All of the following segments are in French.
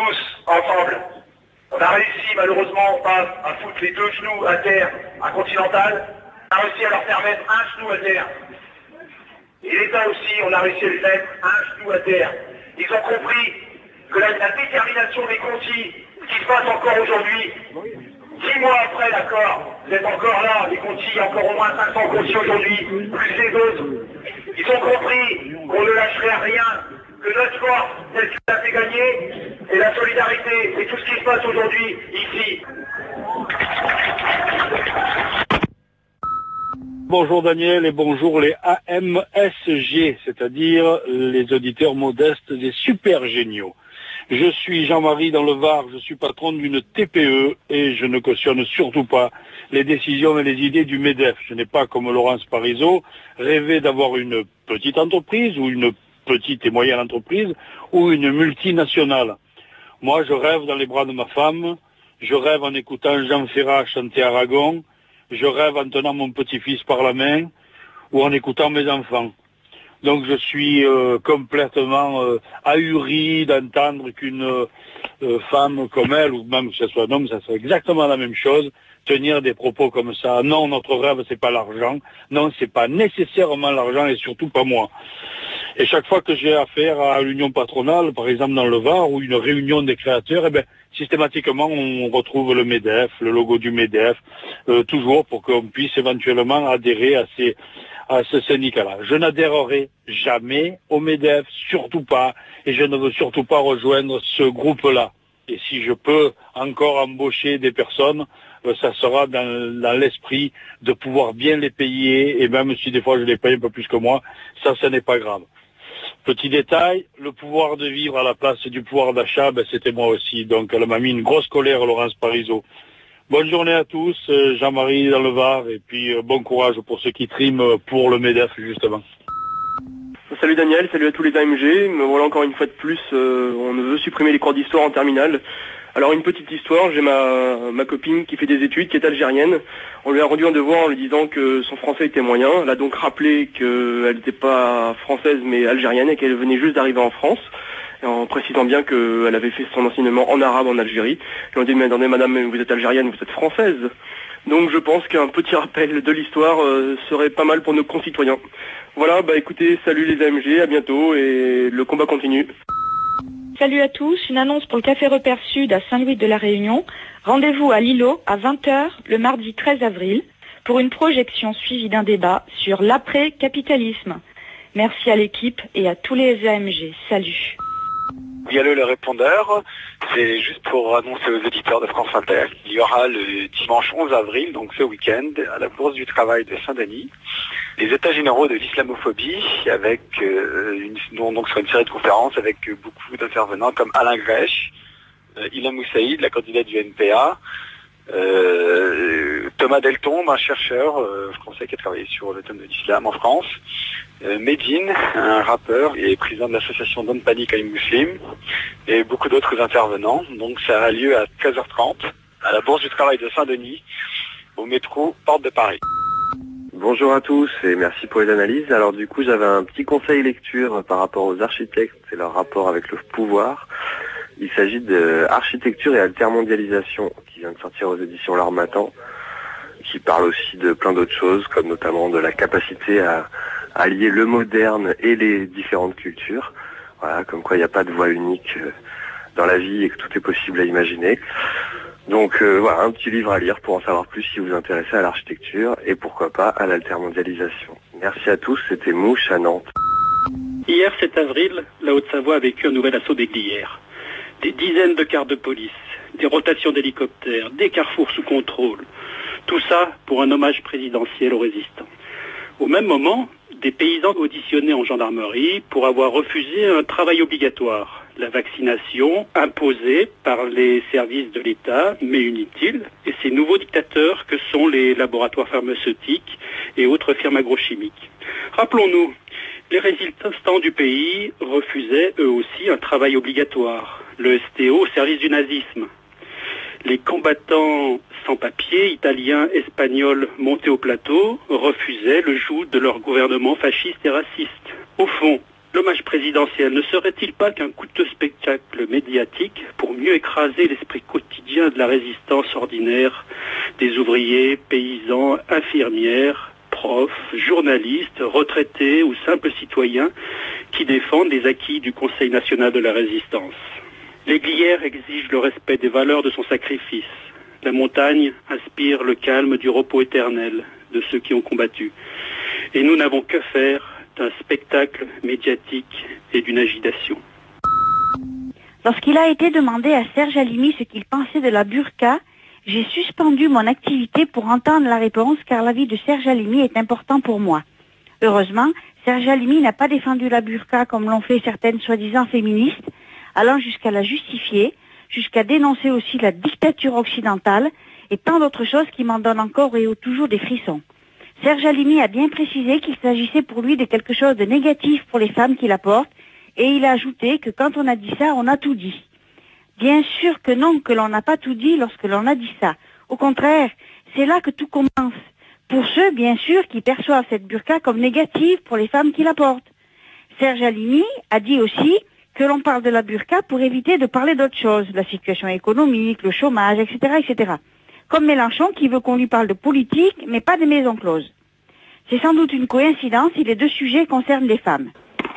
tous ensemble. On a réussi malheureusement pas à foutre les 2 genoux à terre à Continental. On a réussi à leur faire mettre un genou à terre. Et l'État aussi, on a réussi à lui mettre un genou à terre. Ils ont compris que la détermination des Contis, ce qui se passe encore aujourd'hui, 10 mois après l'accord, vous êtes encore là, les Contis, il y a encore au moins 500 Contis aujourd'hui, plus les autres. Ils ont compris qu'on ne lâcherait rien, que notre force, celle qui l'a fait gagner, et la solidarité, et tout ce qui se passe aujourd'hui, ici. Bonjour Daniel et bonjour les AMSG, c'est-à-dire les auditeurs modestes des super géniaux. Je suis Jean-Marie dans le Var, je suis patron d'une TPE et je ne cautionne surtout pas les décisions et les idées du MEDEF. Je n'ai pas, comme Laurence Parisot, rêvé d'avoir une petite entreprise ou une petite et moyenne entreprise ou une multinationale. Moi, je rêve dans les bras de ma femme, je rêve en écoutant Jean Ferrat chanter Aragon, je rêve en tenant mon petit-fils par la main ou en écoutant mes enfants. Donc je suis complètement ahuri d'entendre qu'une femme comme elle, ou même que ce soit un homme, ça serait exactement la même chose, tenir des propos comme ça. Non, notre rêve, c'est pas l'argent. Non, c'est pas nécessairement l'argent et surtout pas moi. Et chaque fois que j'ai affaire à l'union patronale, par exemple dans le Var, ou une réunion des créateurs, eh ben, systématiquement, on retrouve le MEDEF, le logo du MEDEF, toujours pour qu'on puisse éventuellement adhérer à ce syndicat-là. Je n'adhérerai jamais au MEDEF, surtout pas, et je ne veux surtout pas rejoindre ce groupe-là. Et si je peux encore embaucher des personnes, ça sera dans l'esprit de pouvoir bien les payer, et même si des fois je les paye un peu plus que moi, ça n'est pas grave. Petit détail, le pouvoir de vivre à la place du pouvoir d'achat, c'était moi aussi. Donc elle m'a mis une grosse colère, Laurence Parisot. Bonne journée à tous, Jean-Marie dans le Var, et puis bon courage pour ceux qui triment pour le MEDEF, justement. Salut Daniel, salut à tous les AMG. Me voilà encore une fois de plus, on veut supprimer les cours d'histoire en terminale. Alors une petite histoire, j'ai ma copine qui fait des études, qui est algérienne. On lui a rendu un devoir en lui disant que son français était moyen. Elle a donc rappelé qu'elle n'était pas française mais algérienne et qu'elle venait juste d'arriver en France. Et en précisant bien qu'elle avait fait son enseignement en arabe en Algérie. Je lui ai dit, mais attendez madame, vous êtes algérienne, vous êtes française. Donc je pense qu'un petit rappel de l'histoire serait pas mal pour nos concitoyens. Voilà, écoutez, salut les AMG, à bientôt et le combat continue. Salut à tous, une annonce pour le Café Repère Sud à Saint-Louis de la Réunion. Rendez-vous à Lilo à 20h le mardi 13 avril pour une projection suivie d'un débat sur l'après-capitalisme. Merci à l'équipe et à tous les AMG. Salut. Oui, allô, le répondeur, c'est juste pour annoncer aux auditeurs de France Inter qu'il y aura le dimanche 11 avril, donc ce week-end, à la Bourse du Travail de Saint-Denis, les états généraux de l'islamophobie, avec donc sur une série de conférences avec beaucoup d'intervenants comme Alain Grèche, Ilham Moussaïd, la candidate du NPA, Thomas Deltombe, un chercheur français qui a travaillé sur le thème de l'islam en France, Medine, un rappeur et président de l'association Don't Panic I'm Muslim, et beaucoup d'autres intervenants. Donc ça a lieu à 13h30 à la Bourse du Travail de Saint-Denis, au métro Porte de Paris. Bonjour à tous et merci pour les analyses. Alors du coup j'avais un petit conseil lecture par rapport aux architectes et leur rapport avec le pouvoir. Il s'agit de Architecture et Altermondialisation qui vient de sortir aux éditions L'Harmattan, qui parle aussi de plein d'autres choses comme notamment de la capacité à lier le moderne et les différentes cultures. Voilà, comme quoi il n'y a pas de voie unique dans la vie et que tout est possible à imaginer. Donc voilà, un petit livre à lire pour en savoir plus si vous vous intéressez à l'architecture et pourquoi pas à l'altermondialisation. Merci à tous, c'était Mouche à Nantes. Hier 7 avril, la Haute-Savoie a vécu un nouvel assaut d'Aiglières. Des dizaines de cars de police, des rotations d'hélicoptères, des carrefours sous contrôle. Tout ça pour un hommage présidentiel aux résistants. Au même moment, des paysans auditionnaient en gendarmerie pour avoir refusé un travail obligatoire. La vaccination imposée par les services de l'État, mais inutile, et ces nouveaux dictateurs que sont les laboratoires pharmaceutiques et autres firmes agrochimiques. Rappelons-nous, les résistants du pays refusaient eux aussi un travail obligatoire, le STO au service du nazisme. Les combattants sans-papiers, italiens, espagnols, montés au plateau, refusaient le joug de leur gouvernement fasciste et raciste. Au fond, L'hommage présidentiel ne serait-il pas qu'un coûteux spectacle médiatique pour mieux écraser l'esprit quotidien de la résistance ordinaire des ouvriers, paysans, infirmières, profs, journalistes, retraités ou simples citoyens qui défendent les acquis du Conseil national de la résistance? L'Aiglière exige le respect des valeurs de son sacrifice. La montagne inspire le calme du repos éternel de ceux qui ont combattu. Et nous n'avons que faire d'un spectacle médiatique et d'une agitation. Lorsqu'il a été demandé à Serge Halimi ce qu'il pensait de la burqa, j'ai suspendu mon activité pour entendre la réponse car l'avis de Serge Halimi est important pour moi. Heureusement, Serge Halimi n'a pas défendu la burqa comme l'ont fait certaines soi-disant féministes, allant jusqu'à la justifier, jusqu'à dénoncer aussi la dictature occidentale et tant d'autres choses qui m'en donnent encore et toujours des frissons. Serge Halimi a bien précisé qu'il s'agissait pour lui de quelque chose de négatif pour les femmes qui la portent, et il a ajouté que quand on a dit ça, on a tout dit. Bien sûr que non, que l'on n'a pas tout dit lorsque l'on a dit ça. Au contraire, c'est là que tout commence. Pour ceux, bien sûr, qui perçoivent cette burqa comme négative pour les femmes qui la portent. Serge Halimi a dit aussi que l'on parle de la burqa pour éviter de parler d'autre chose, la situation économique, le chômage, etc., etc. Comme Mélenchon qui veut qu'on lui parle de politique, mais pas des maisons closes. C'est sans doute une coïncidence si les deux sujets concernent les femmes.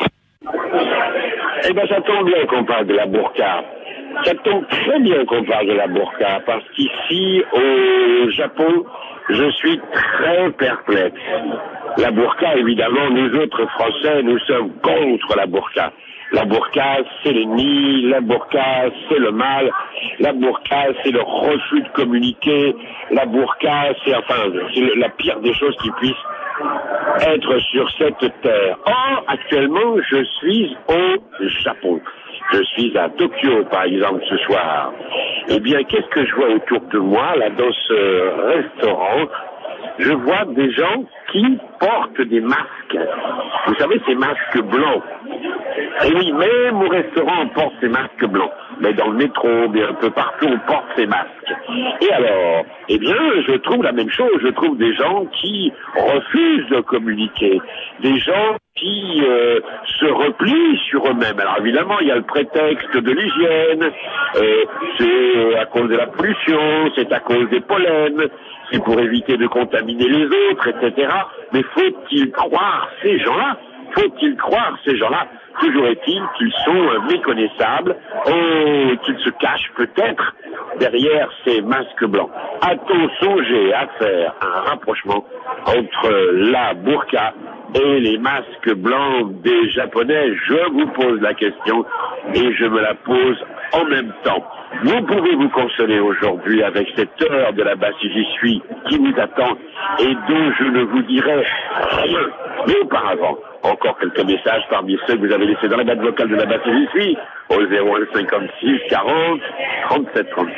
Eh bien, ça tombe bien qu'on parle de la burqa. Ça tombe très bien qu'on parle de la burqa, parce qu'ici, au Japon, je suis très perplexe. La burqa, évidemment, nous autres Français, nous sommes contre la burqa. La burqa, c'est l'ennemi, la burqa, c'est le mal, la burqa, c'est le refus de communiquer, la burqa, c'est la pire des choses qui puissent être sur cette terre. Or, actuellement, je suis au Japon. Je suis à Tokyo, par exemple, ce soir. Eh bien, qu'est-ce que je vois autour de moi, là, dans ce restaurant? Je vois des gens qui portent des masques. Vous savez, ces masques blancs. Et oui, même au restaurant, on porte ces masques blancs. Mais dans le métro, bien un peu partout, on porte ces masques. Et alors, eh bien, je trouve la même chose. Je trouve des gens qui refusent de communiquer. Des gens qui se replient sur eux-mêmes. Alors évidemment, il y a le prétexte de l'hygiène, c'est à cause de la pollution, c'est à cause des pollens, c'est pour éviter de contaminer les autres, etc. Mais faut-il croire ces gens-là? Faut-il croire ces gens-là? Toujours est-il qu'ils sont méconnaissables, qu'ils se cachent peut-être derrière ces masques blancs. A-t-on songé à faire un rapprochement entre la burqa et les masques blancs des Japonais? Je vous pose la question et je me la pose en même temps. Vous pouvez vous consoler aujourd'hui avec cette heure de la basse j'y suis qui vous attend et dont je ne vous dirai rien. Mais auparavant, encore quelques messages parmi ceux que vous avez laissés dans la boîte vocale de la basse j'y suis au 0156 40 37 37.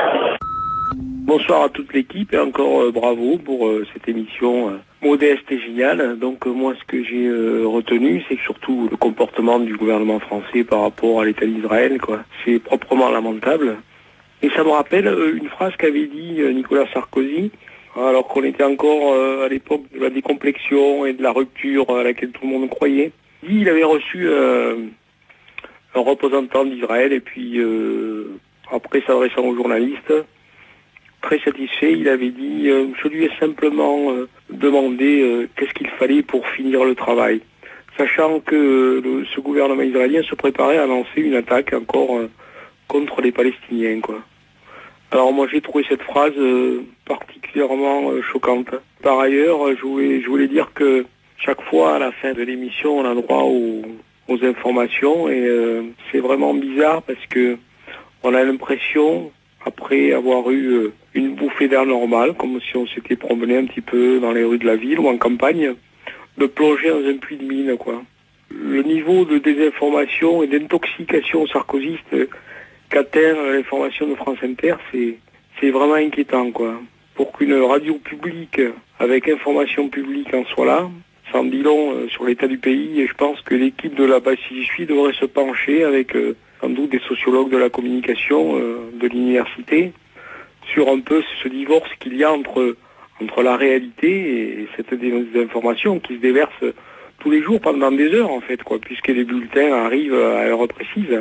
Bonsoir à toute l'équipe et encore bravo pour cette émission modeste et géniale. Donc moi ce que j'ai retenu, c'est surtout le comportement du gouvernement français par rapport à l'État d'Israël, quoi. C'est proprement lamentable. Et ça me rappelle une phrase qu'avait dit Nicolas Sarkozy, alors qu'on était encore à l'époque de la décomplexion et de la rupture à laquelle tout le monde croyait. Il avait reçu un représentant d'Israël et puis après s'adressant aux journalistes, très satisfait, il avait dit je lui ai simplement demandé qu'est-ce qu'il fallait pour finir le travail, sachant que ce gouvernement israélien se préparait à lancer une attaque encore contre les Palestiniens, quoi. Alors moi j'ai trouvé cette phrase particulièrement choquante. Par ailleurs, je voulais dire que chaque fois à la fin de l'émission on a droit aux informations et c'est vraiment bizarre parce que on a l'impression, après avoir eu une bouffée d'air normale, comme si on s'était promené un petit peu dans les rues de la ville ou en campagne, de plonger dans un puits de mine, quoi. Le niveau de désinformation et d'intoxication sarkozyste qu'atteint l'information de France Inter, c'est vraiment inquiétant, quoi. Pour qu'une radio publique avec information publique en soit là, ça en dit long sur l'état du pays, et je pense que l'équipe de la base j'y suis devrait se pencher avec sans doute des sociologues de la communication de l'université sur un peu ce divorce qu'il y a entre la réalité et cette désinformation qui se déverse tous les jours pendant des heures en fait, quoi, puisque les bulletins arrivent à heure précise.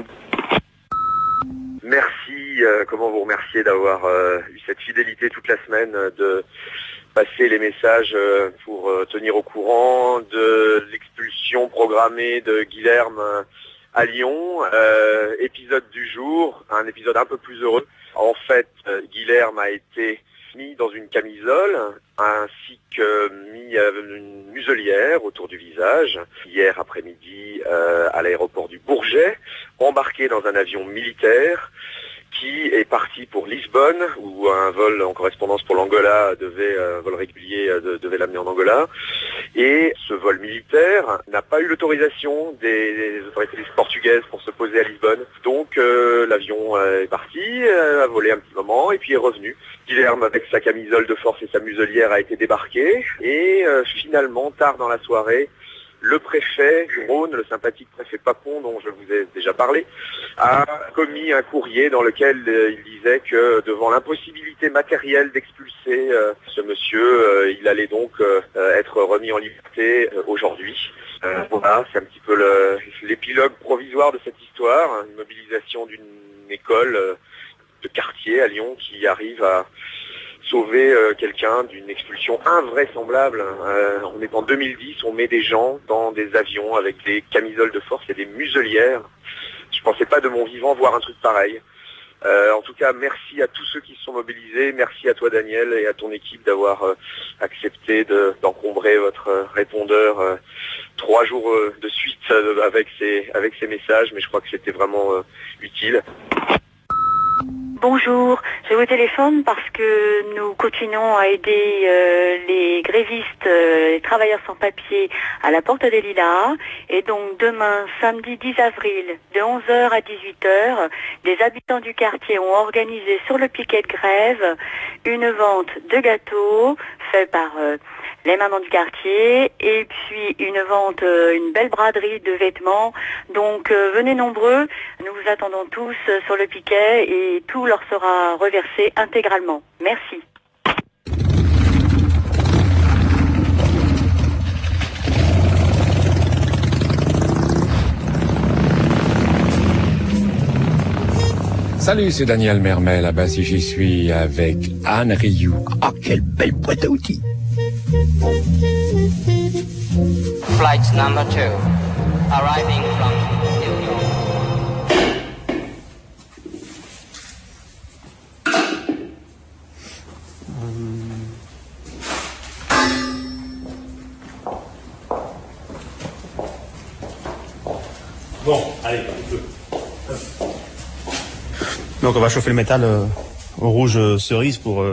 Merci, comment vous remercier d'avoir eu cette fidélité toute la semaine, de passer les messages pour tenir au courant de l'expulsion programmée de Guilherme à Lyon. Épisode du jour, un épisode un peu plus heureux. En fait, Guilherme a été mis dans une camisole, ainsi que mis une muselière autour du visage, hier après-midi à l'aéroport du Bourget, embarqué dans un avion militaire qui est parti pour Lisbonne, où un vol en correspondance pour l'Angola un vol régulier devait l'amener en Angola. Et ce vol militaire n'a pas eu l'autorisation des autorités portugaises pour se poser à Lisbonne. Donc l'avion est parti, a volé un petit moment et puis est revenu. Guilherme, avec sa camisole de force et sa muselière, a été débarqué. Et finalement, tard dans la soirée, le préfet du Rhône, le sympathique préfet Papon, dont je vous ai déjà parlé, a commis un courrier dans lequel il disait que devant l'impossibilité matérielle d'expulser ce monsieur, il allait donc être remis en liberté aujourd'hui. Voilà, c'est un petit peu l'épilogue provisoire de cette histoire, une mobilisation d'une école de quartier à Lyon qui arrive à sauver quelqu'un d'une expulsion invraisemblable. On est en 2010, on met des gens dans des avions avec des camisoles de force et des muselières. Je pensais pas de mon vivant voir un truc pareil. En tout cas, merci à tous ceux qui se sont mobilisés. Merci à toi, Daniel, et à ton équipe d'avoir accepté d'encombrer votre répondeur 3 jours de suite avec ces messages. Mais je crois que c'était vraiment utile. Bonjour, je vous téléphone parce que nous continuons à aider les grévistes, les travailleurs sans papier à la Porte des Lilas. Et donc demain, samedi 10 avril, de 11h à 18h, des habitants du quartier ont organisé sur le piquet de grève une vente de gâteaux faits par les mamans du quartier, et puis une belle braderie de vêtements. Donc venez nombreux, nous vous attendons tous sur le piquet et tout leur sera reversé intégralement. Merci. Salut, c'est Daniel Mermel. Là-bas, si j'y suis avec Anne Rioux. Ah, quelle belle boîte à outils! Flight number 2, arriving from New York. Bon, allez, le feu. Donc on va chauffer le métal au rouge cerise pour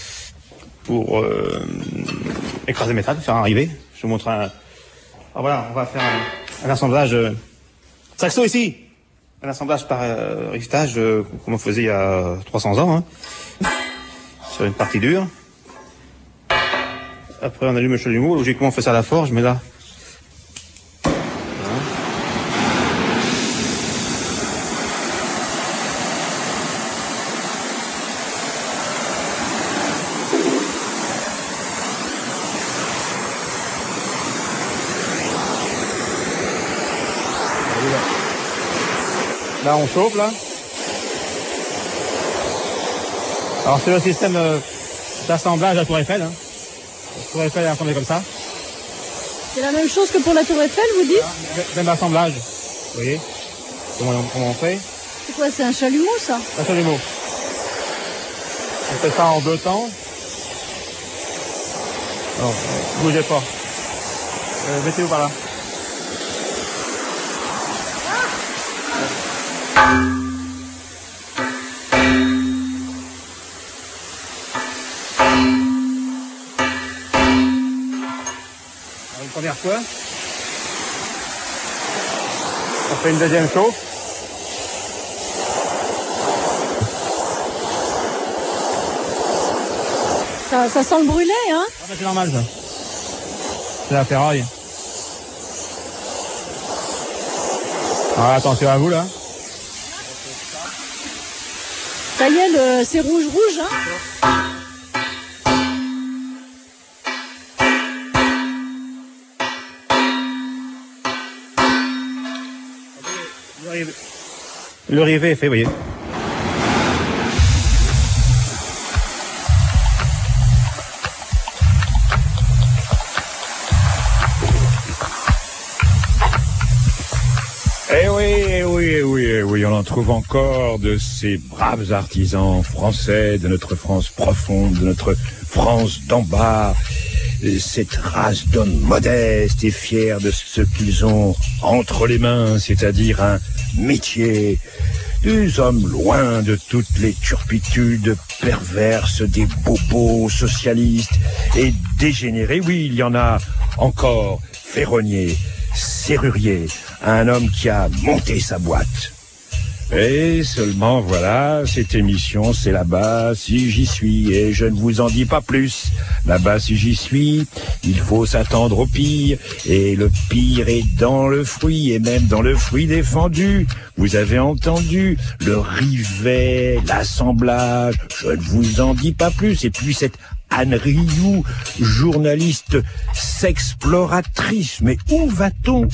écraser le métal, faire un rivet. Je vous montre un... Ah, voilà, on va faire un assemblage... Saxo ici. Un assemblage par rivetage comme on faisait il y a 300 ans. Hein, sur une partie dure. Après on allume le chalumeau. Logiquement on fait ça à la forge, mais là... Là on chauffe là. Alors c'est le système d'assemblage à la Tour Eiffel. Hein. La Tour Eiffel est assemblée comme ça. C'est la même chose que pour la Tour Eiffel, vous dites? Même assemblage. Vous voyez comment on fait? C'est quoi, c'est un chalumeau ça? Un chalumeau. On fait ça en 2 temps. Alors, bougez pas. Mettez-vous par là. Une première fois, on fait une deuxième chauffe. Ça sent le brûlé, hein? Ah bah c'est normal ça. C'est la ferraille. Ah, attention à vous là. Ça y est, c'est rouge, hein? Le rivet est fait, vous voyez. Oui, on en trouve encore de ces braves artisans français, de notre France profonde, de notre France d'en bas, cette race d'hommes modestes et fiers de ce qu'ils ont entre les mains, c'est-à-dire un métier, des hommes loin de toutes les turpitudes perverses des bobos socialistes et dégénérés. Oui, il y en a encore, ferronniers, serruriers, un homme qui a monté sa boîte. Et seulement voilà, cette émission c'est là-bas si j'y suis, et je ne vous en dis pas plus. Là-bas si j'y suis, il faut s'attendre au pire, et le pire est dans le fruit, et même dans le fruit défendu. Vous avez entendu, le rivet, l'assemblage, je ne vous en dis pas plus. Et puis cette Anne Rioux, journaliste sexploratrice. Mais où va-t-on?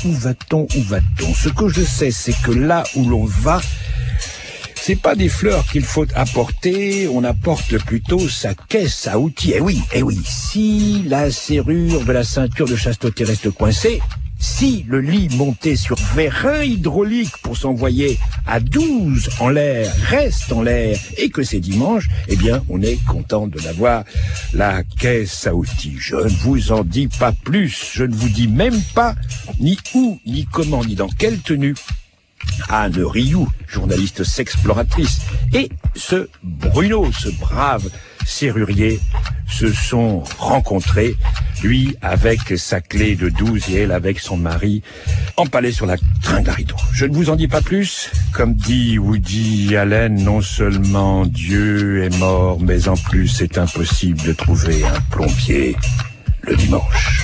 Ce que je sais, c'est que là où l'on va, c'est pas des fleurs qu'il faut apporter, on apporte plutôt sa caisse à outils. Eh oui, si la serrure de la ceinture de chasteté reste coincée, si le lit monté sur vérin hydraulique pour s'envoyer à 12 en l'air reste en l'air et que c'est dimanche, eh bien, on est content de l'avoir, la caisse à outils. Je ne vous en dis pas plus, je ne vous dis même pas ni où, ni comment, ni dans quelle tenue Anne Rioux, journaliste sexploratrice, et ce Bruno, ce brave serrurier, se sont rencontrés, lui avec sa clé de 12 et elle avec son mari, empalés sur la tringle à rideau. Je ne vous en dis pas plus. Comme dit Woody Allen, non seulement Dieu est mort, mais en plus c'est impossible de trouver un plombier le dimanche.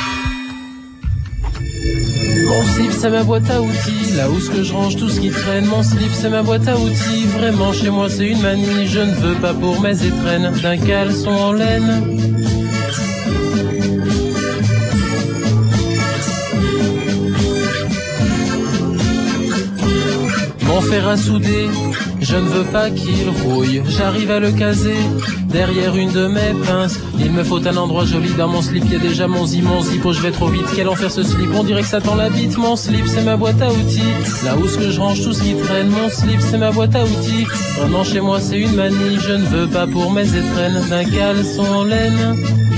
Mon slip c'est ma boîte à outils, là où ce que je range tout ce qui traîne. Mon slip c'est ma boîte à outils, vraiment chez moi c'est une manie. Je ne veux pas pour mes étrennes d'un caleçon en laine. Mon fer à souder, je ne veux pas qu'il rouille. J'arrive à le caser derrière une de mes pinces. Il me faut un endroit joli dans mon slip. Y a déjà mon zippo, je vais trop vite. Quel enfer ce slip, on dirait que ça tend la bite. Mon slip c'est ma boîte à outils, là où ce que je range tout ce qui traîne. Mon slip c'est ma boîte à outils, vraiment chez moi c'est une manie. Je ne veux pas pour mes étrennes d'un caleçon en laine.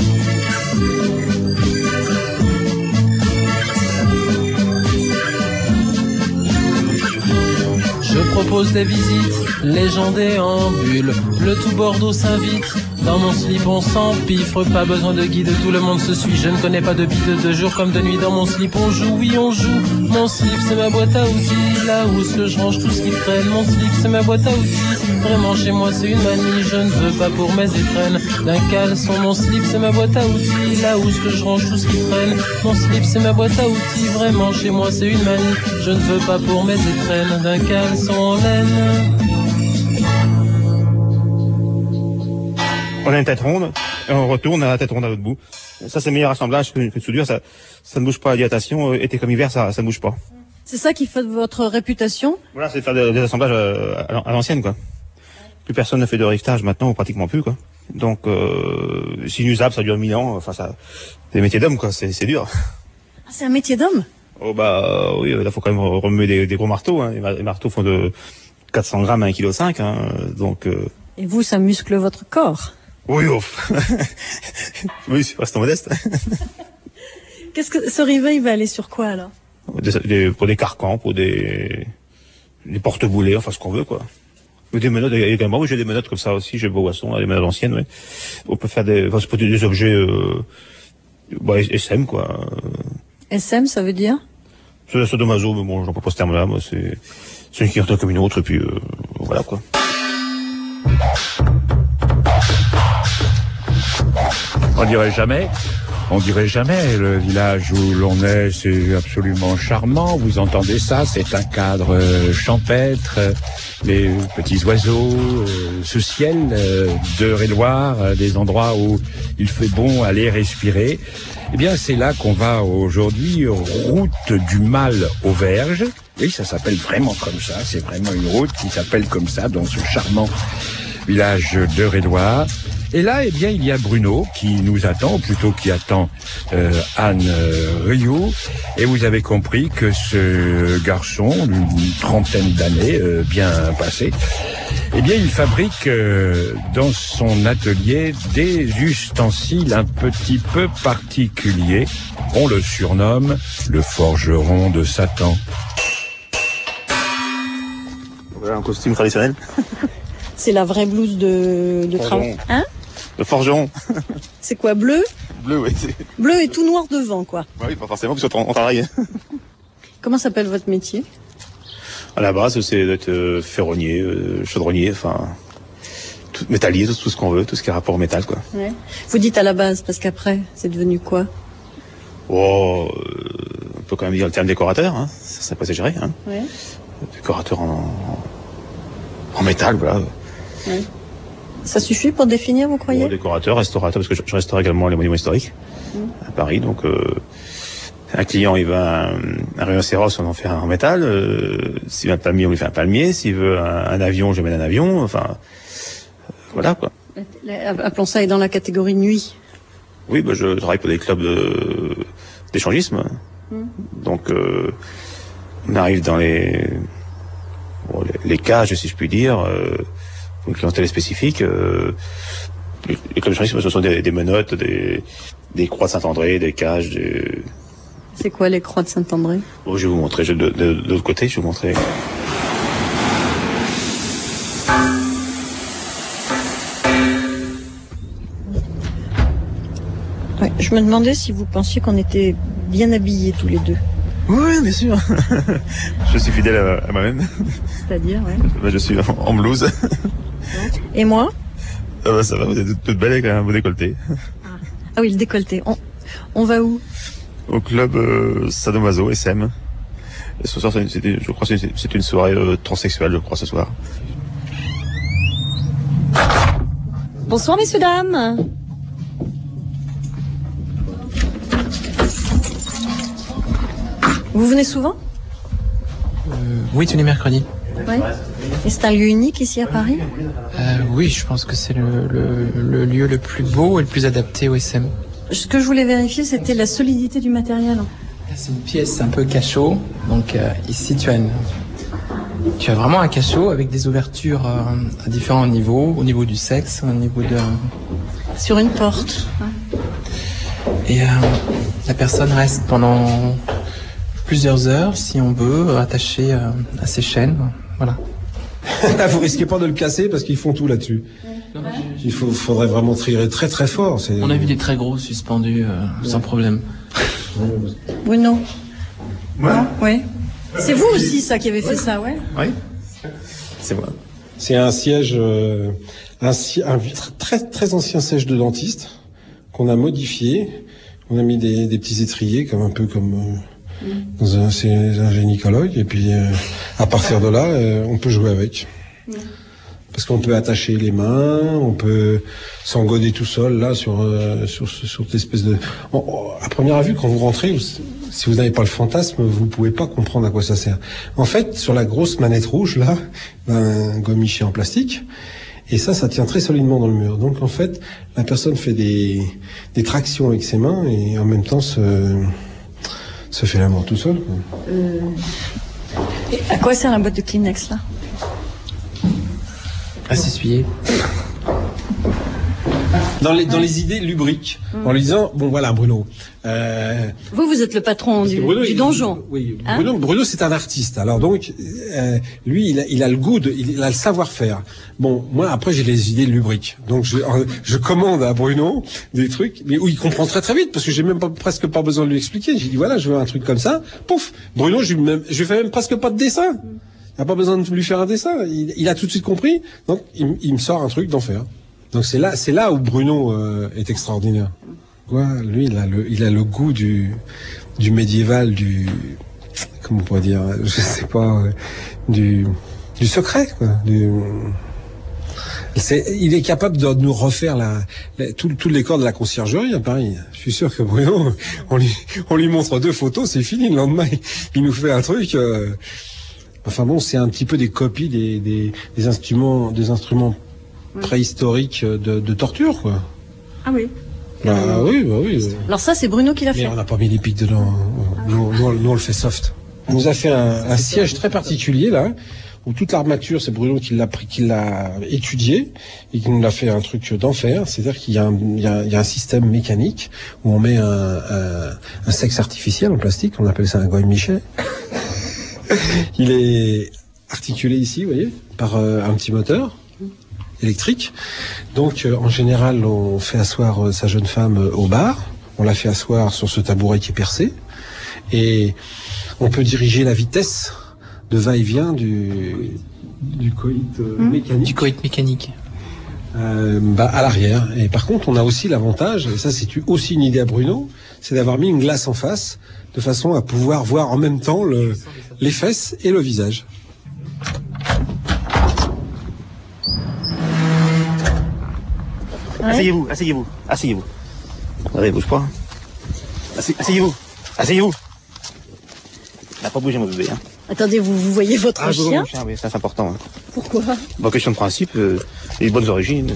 Je propose des visites, les gens déambulent, le tout Bordeaux s'invite. Dans mon slip on s'empiffre, pas besoin de guide, tout le monde se suit. Je ne connais pas de bide de jour comme de nuit. Dans mon slip on joue, oui on joue. Mon slip c'est ma boîte à outils, là où ce que je range tout ce qui traîne. Mon slip c'est ma boîte à outils, vraiment chez moi c'est une manie. Je ne veux pas pour mes étrennes d'un caleçon. Mon slip c'est ma boîte à outils, là où ce que je range tout ce qui traîne. Mon slip c'est ma boîte à outils, vraiment chez moi c'est une manie. Je ne veux pas pour mes étrennes d'un caleçon en laine. On a une tête ronde, et on retourne à la tête ronde à l'autre bout. Ça, c'est le meilleur assemblage que de soudure, ça ne bouge pas. La dilatation, été comme hiver, ça ne bouge pas. C'est ça qui fait votre réputation? Voilà, c'est de faire des assemblages à l'ancienne, quoi. Plus personne ne fait de rivetage maintenant, ou pratiquement plus, quoi. Donc, c'est inusable, ça dure 1000 ans, enfin, ça, c'est des métiers d'homme, quoi, c'est dur. Ah, c'est un métier d'homme? Oh, bah, oui, là, faut quand même remuer des gros marteaux, hein. Les marteaux font de 400 grammes à 1,5 kg, hein. Donc, Et vous, ça muscle votre corps? Oui, oui, restons modeste. Qu'est-ce que ce rivet, il va aller sur quoi alors? Pour des carcans, pour des porte-boulets, enfin ce qu'on veut, quoi. Des menottes également, oui, j'ai des menottes comme ça aussi, j'ai Beauboisson, des menottes anciennes, oui. On peut faire des objets SM, quoi. SM, ça veut dire? C'est la sadomaso, mais bon, j'en peux pas ce terme-là, moi, c'est une qui est comme une autre, et puis voilà, quoi. On dirait jamais, le village où l'on est, c'est absolument charmant, vous entendez ça, c'est un cadre champêtre, les petits oiseaux, ce ciel d'heure et loire, des endroits où il fait bon aller respirer. Eh bien, c'est là qu'on va aujourd'hui, route du Mal aux Verges. Oui, ça s'appelle vraiment comme ça. C'est vraiment une route qui s'appelle comme ça dans ce charmant village de Rédoire. Et là, eh bien, il y a Bruno qui nous attend, ou plutôt qui attend Anne Rioux. Et vous avez compris que ce garçon, d'une trentaine d'années, bien passé, eh bien, il fabrique dans son atelier des ustensiles un petit peu particuliers. On le surnomme le forgeron de Satan. Voilà un costume traditionnel. C'est la vraie blouse de travail. Hein? Le forgeron. C'est quoi, bleu? Bleu, oui. Bleu et tout noir devant, quoi. Oui, pas forcément, parce qu'on travaille. Comment s'appelle votre métier? À la base, c'est d'être ferronnier, chaudronnier, enfin, tout, métallier, tout ce qu'on veut, tout ce qui a rapport au métal, quoi. Ouais. Vous dites à la base, parce qu'après, c'est devenu quoi? Oh, on peut quand même dire le terme décorateur, hein. Ça serait pas exagéré, hein. Ouais. Décorateur en métal, voilà. Ouais. Ça suffit pour définir, vous croyez? Décorateur, restaurateur, parce que je restaure également les monuments historiques à Paris. Donc, un client, il veut un rhinocéros, on en fait un en métal. S'il veut un palmier, on lui fait un palmier. S'il veut un avion, je mets un avion. Enfin, voilà, quoi. Appelons ça, est dans la catégorie nuit. Oui, bah, je travaille pour des clubs d'échangisme. Donc, on arrive dans les cages, si je puis dire, une clientèle spécifique. Les clubs d'échangisme, ce sont des menottes, des croix de Saint-André, des cages. C'est quoi les croix de Saint-André? Oh, je vais vous montrer. De l'autre côté, je vais vous montrer. Ouais, je me demandais si vous pensiez qu'on était bien habillés tous les deux. Oui, bien sûr. Je suis fidèle à moi-même. C'est-à-dire, ouais. Bah, je suis en blouse. Et moi? Bah, ça va, vous êtes toute belle avec un beau décolleté. Ah oui, le décolleté. On va où? Au club Sadomaso, SM. Et ce soir, je crois que c'est une soirée transsexuelle, je crois, ce soir. Bonsoir, messieurs, dames. Vous venez souvent? Oui, tous les mercredis. Ouais. Et c'est un lieu unique ici à Paris? Oui, je pense que c'est le lieu le plus beau et le plus adapté au SM. Ce que je voulais vérifier, c'était la solidité du matériel. C'est une pièce un peu cachot. Donc ici, tu as vraiment un cachot avec des ouvertures à différents niveaux, au niveau du sexe, au niveau de... Sur une porte. Et la personne reste pendant plusieurs heures, si on veut, attachée à ses chaînes. Voilà. Vous risquez pas de le casser parce qu'ils font tout là-dessus. Il faudrait vraiment tirer très très fort. On a vu des très gros suspendus sans problème. Bruno. Ouais. Oui. C'est vous aussi ça qui avez fait ça, ouais? Oui. C'est moi. C'est un siège, un très très ancien siège de dentiste qu'on a modifié. On a mis des petits étriers un peu comme dans un gynécologue, et puis à partir de là, on peut jouer avec. Parce qu'on peut attacher les mains, on peut s'engoder tout seul là sur cette espèce de. À première vue, quand vous rentrez, si vous n'avez pas le fantasme, vous pouvez pas comprendre à quoi ça sert. En fait, sur la grosse manette rouge là, un gommichet en plastique. Et ça tient très solidement dans le mur. Donc en fait, la personne fait des tractions avec ses mains et en même temps se fait l'amour tout seul. Et à quoi sert la boîte de Kleenex là? À s'essuyer. Dans les idées lubriques, en lui disant bon voilà Bruno. Vous êtes le patron du donjon. Oui, hein? Bruno c'est un artiste. Alors donc lui il a le goût il a le savoir-faire. Bon moi après j'ai les idées lubriques. Donc je commande à Bruno des trucs mais où il comprend très très vite parce que j'ai même presque pas besoin de lui expliquer. J'ai dit voilà je veux un truc comme ça. Pouf Bruno je fais même presque pas de dessin. Il n'y a pas besoin de lui faire un dessin. Il a tout de suite compris. Donc il me sort un truc d'enfer. Donc c'est là où Bruno est extraordinaire. Ouais, lui il a le goût du médiéval, comment on pourrait dire, je sais pas, du secret quoi, Il est capable de nous refaire tout le décor de la conciergerie à Paris. Je suis sûr que Bruno, on lui montre 2 photos, c'est fini. Le lendemain, il nous fait un truc. Enfin bon, c'est un petit peu des copies des instruments préhistoriques de torture, quoi. Ah oui. Oui. Alors ça, c'est Bruno qui l'a fait. Mais on n'a pas mis les pics dedans. Nous, on le fait soft. On nous a fait un siège très particulier, là, où toute l'armature, c'est Bruno qui l'a étudié et qui nous l'a fait un truc d'enfer. C'est-à-dire qu'il y a un système mécanique où on met un sexe artificiel en plastique, on appelle ça un goy Michel. Il est articulé ici, vous voyez, par un petit moteur électrique. Donc, en général, on fait asseoir sa jeune femme au bar. On la fait asseoir sur ce tabouret qui est percé. Et on peut diriger la vitesse de va-et-vient du coït mécanique. Du coït mécanique. À l'arrière. Et par contre, on a aussi l'avantage, et ça c'est aussi une idée à Bruno, c'est d'avoir mis une glace en face, de façon à pouvoir voir en même temps les fesses et le visage. Ouais. Asseyez-vous. Allez, bouge pas. Asseyez-vous. N'a pas bougé, mon bébé. Hein. Attendez, vous voyez votre chien? Oui, ça c'est important. Hein. Pourquoi? Question de principe, et bonnes origines.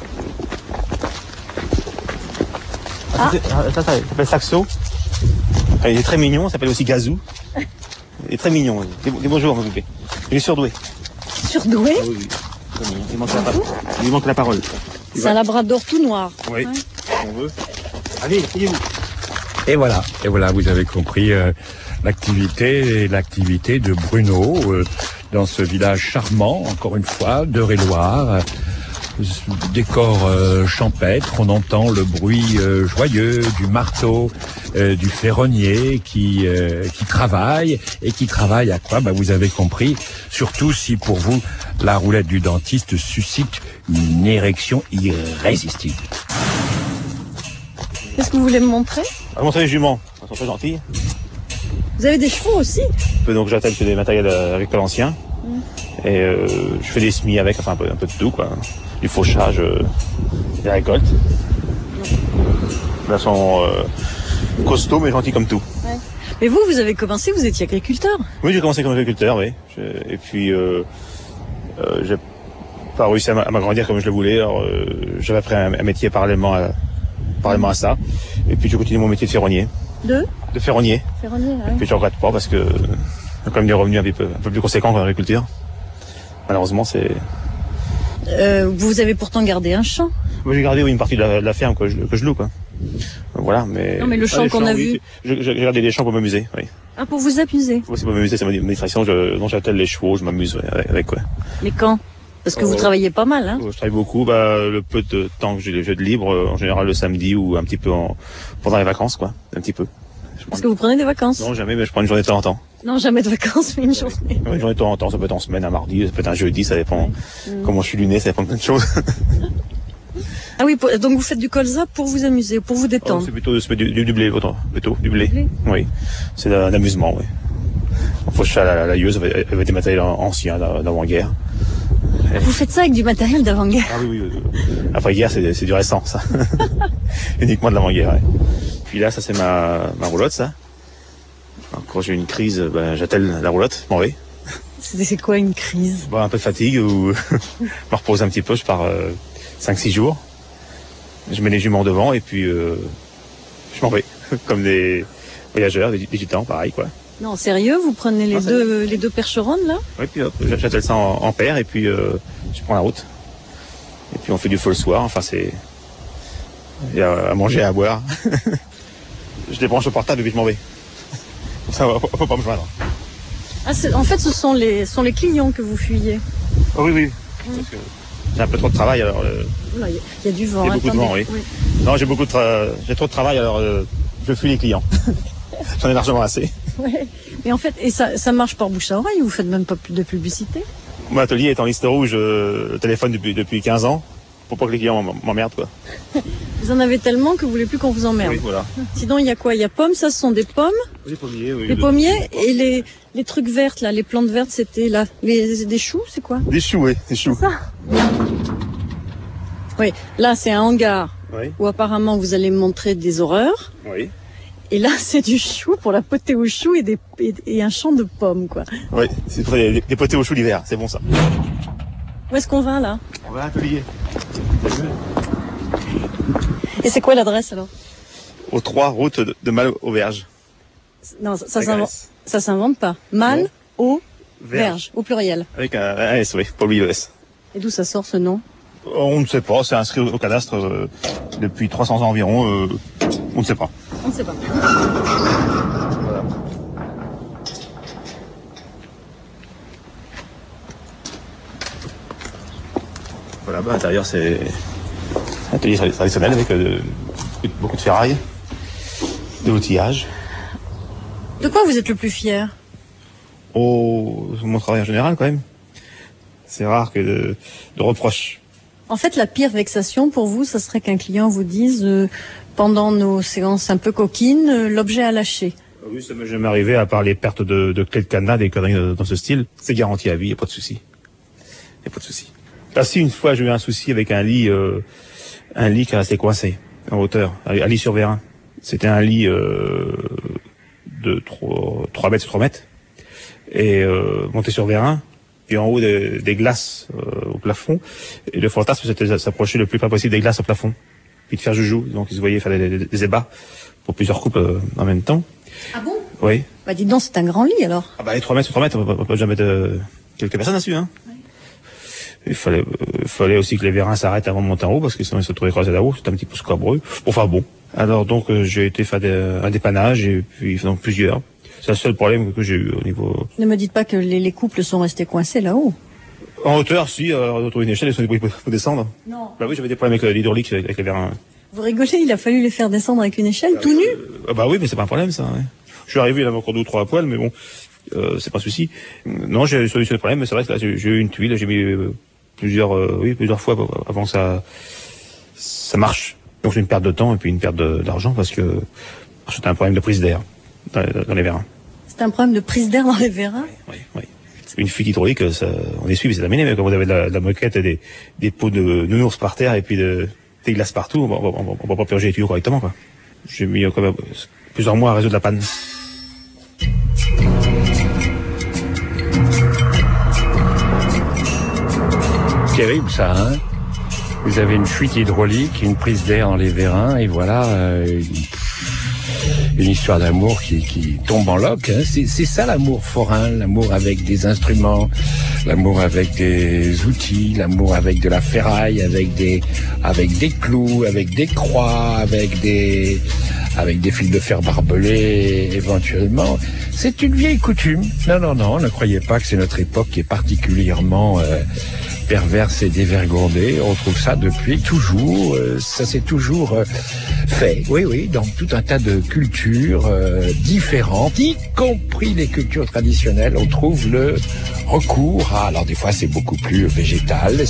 Ça s'appelle Saxo. Il est très mignon, ça s'appelle aussi Gazou. Il est très mignon. Dis bonjour, mon bébé. Il est surdoué. Surdoué? Oui. Il manque la parole. C'est un labrador tout noir. Oui, si on veut. Allez, asseyez-vous. Et voilà, vous avez compris l'activité de Bruno dans ce village charmant, encore une fois, d'Eure-et-Loire. Décor champêtre, on entend le bruit joyeux du marteau, du ferronnier qui travaille à quoi? Vous avez compris, surtout si pour vous la roulette du dentiste suscite une érection irrésistible. Qu'est-ce que vous voulez me montrer? On va montrer les juments, elles sont très gentilles. Vous avez des chevaux aussi? Donc j'attelle des matériels agricoles anciens et je fais des semis avec, enfin un peu de tout quoi. Du fauchage, des récoltes. Là, sont costauds mais gentils comme tout. Ouais. Mais vous avez commencé, vous étiez agriculteur? Oui, j'ai commencé comme agriculteur, oui. Et puis, j'ai pas réussi à m'agrandir comme je le voulais. Alors, j'avais appris un métier parallèlement à ça. Et puis, j'ai continué mon métier de ferronnier. De ferronnier. Ferronnier, ouais. Et puis, je regrette pas parce que j'ai quand même des revenus un peu plus conséquents qu'en agriculture. Malheureusement, c'est... vous avez pourtant gardé un champ. Moi, j'ai gardé une partie de la ferme que je loue, quoi. Voilà, mais... Non, mais le champ qu'on a vu... J'ai gardé des champs pour m'amuser, oui. Ah, pour vous amuser? Oui, c'est pour m'amuser, c'est ma distraction, dont j'attelle les chevaux, je m'amuse avec quoi. Mais quand? Parce que vous travaillez pas mal, hein? Je travaille beaucoup, le peu de temps que j'ai de libre, en général le samedi ou un petit peu pendant les vacances, quoi, un petit peu. Est-ce que vous prenez des vacances? Non, jamais, mais je prends une journée de temps en temps. Non, jamais de vacances, mais une journée. Une journée de temps en temps, ça peut être en semaine, un mardi, ça peut être un jeudi, ça dépend comment je suis luné, ça dépend de plein de choses. Ah oui, donc vous faites du colza pour vous amuser, pour vous détendre? C'est plutôt du blé, plutôt, du blé. Oui, c'est un amusement, oui. On fauche à la lieuse avec des matériels anciens d'avant-guerre. Vous faites ça avec du matériel d'avant-guerre? Ah oui. Après-guerre, c'est du récent, ça. Uniquement de l'avant-guerre, ouais. Puis là, ça c'est ma roulotte, ça. Alors, quand j'ai une crise, j'attelle la roulotte, je m'en vais. C'est quoi une crise? Un peu de fatigue, ou je me repose un petit peu, je pars 5-6 jours. Je mets les juments devant et puis je m'en vais. Comme des voyageurs, des gitans, pareil, quoi. Non, sérieux, vous prenez les deux percheronnes, là? Oui, puis hop, j'attelle ça en paire et puis je prends la route. Et puis on fait du feu le soir, enfin il y a à manger et à boire. Je débranche le portable et puis je m'en vais. Ça va, faut pas me joindre. Ah, en fait, ce sont les clients que vous fuyez. Oh, oui. Parce que j'ai un peu trop de travail, alors... Il y a du vent. Il y a beaucoup de vent, oui. Non, j'ai trop de travail, alors je fuis les clients. J'en ai largement assez. Ouais. Mais en fait, et ça marche par bouche à oreille, vous faites même pas de publicité? Mon atelier est en liste rouge, téléphone depuis 15 ans, pour pas que les clients m'emmerdent, quoi. Vous en avez tellement que vous voulez plus qu'on vous emmerde. Oui, voilà. Sinon, il y a quoi? Il y a pommes, ça, ce sont des pommes? Les pommiers, oui. Les pommiers, et les trucs vertes, là, les plantes vertes, c'était là. Des choux, c'est quoi? Des choux, oui, des choux. C'est ça. Oui, là c'est un hangar Oui. où apparemment vous allez montrer des horreurs. Oui. Et là c'est du chou pour la potée au chou et un champ de pommes, quoi. Oui, c'est pour des potées au chou l'hiver, c'est bon ça. Où est-ce qu'on va là? On va à l'atelier. Et c'est quoi l'adresse alors? Aux 3 routes de Mal-aux-Verges. Non, ça s'invente pas. Mal-aux-Verges, au pluriel. Avec un S, oui, pour lui le S. Et d'où ça sort ce nom? On ne sait pas, c'est inscrit au cadastre depuis 300 ans environ, on ne sait pas. On ne sait pas. Voilà. Voilà, à l'intérieur c'est un atelier traditionnel avec beaucoup de ferraille, de l'outillage. De quoi vous êtes le plus fier? Oh, mon travail en général quand même. C'est rare que de reproches. En fait, la pire vexation pour vous, ça serait qu'un client vous dise, pendant nos séances un peu coquines, l'objet a lâché. Oui, ça m'est jamais arrivé, à part les pertes de clés de cadenas, des conneries dans ce style. C'est garanti à vie, il n'y a pas de souci. Il n'y a pas de souci. Ah si, une fois, j'ai eu un souci avec un lit qui restait coincé, en hauteur, un lit sur vérin. C'était un lit de 3 mètres sur 3 mètres, et monté sur vérin, et en haut des glaces au plafond. Et le fantasme, c'était de s'approcher le plus près possible des glaces au plafond, puis de faire joujou. Donc ils se voyaient faire des ébats pour plusieurs coupes en même temps. Ah bon? Oui. Bah dites donc, c'est un grand lit alors. Ah bah les 3 mètres sur 3 mètres, on peut jamais de quelques personnes dessus, hein. Oui. Il fallait aussi que les vérins s'arrêtent avant de monter en haut, parce que sinon ils se trouvaient croisés là-haut, c'était un petit peu scabreux. Enfin bon. Alors donc j'ai été faire un dépannage, et puis donc plusieurs. C'est le seul problème que j'ai eu au niveau... Ne me dites pas que les couples sont restés coincés là-haut. En hauteur, si, on trouve une échelle, ils sont débrouillés pour descendre. Non. Bah oui, j'avais des problèmes avec l'hydraulique, avec les vérins. Vous rigolez, il a fallu les faire descendre avec une échelle, tout nu? Bah oui, mais c'est pas un problème ça. Ouais. Je suis arrivé, il avait encore 2 ou 3 poils, mais bon, c'est pas un souci. Non, j'ai solutionné le problème, mais c'est vrai que là, j'ai eu une tuile, j'ai mis plusieurs fois avant que ça marche. Donc c'est une perte de temps et puis une perte d'argent, parce que c'était un problème de prise d'air dans les vérins. C'est un problème de prise d'air dans les vérins? Oui. Une fuite hydraulique, on essuie, mais c'est terminé. Mais quand vous avez de la moquette et des pots de nounours par terre et puis des glaces partout, on va pas purger les tuyaux correctement, quoi. J'ai mis quand même plusieurs mois à résoudre la panne. Terrible ça, hein. Vous avez une fuite hydraulique, une prise d'air dans les vérins, et voilà une histoire d'amour qui tombe en loque. Hein. C'est ça l'amour forain, l'amour avec des instruments, l'amour avec des outils, l'amour avec de la ferraille, avec des clous, avec des croix, avec des fils de fer barbelés éventuellement. C'est une vieille coutume. Non, ne croyez pas que c'est notre époque qui est particulièrement perverse et dévergondée. On trouve ça depuis toujours. Ça s'est toujours fait. Oui, dans tout un tas de cultures différentes, y compris les cultures traditionnelles. On trouve le recours à... Alors des fois c'est beaucoup plus végétal.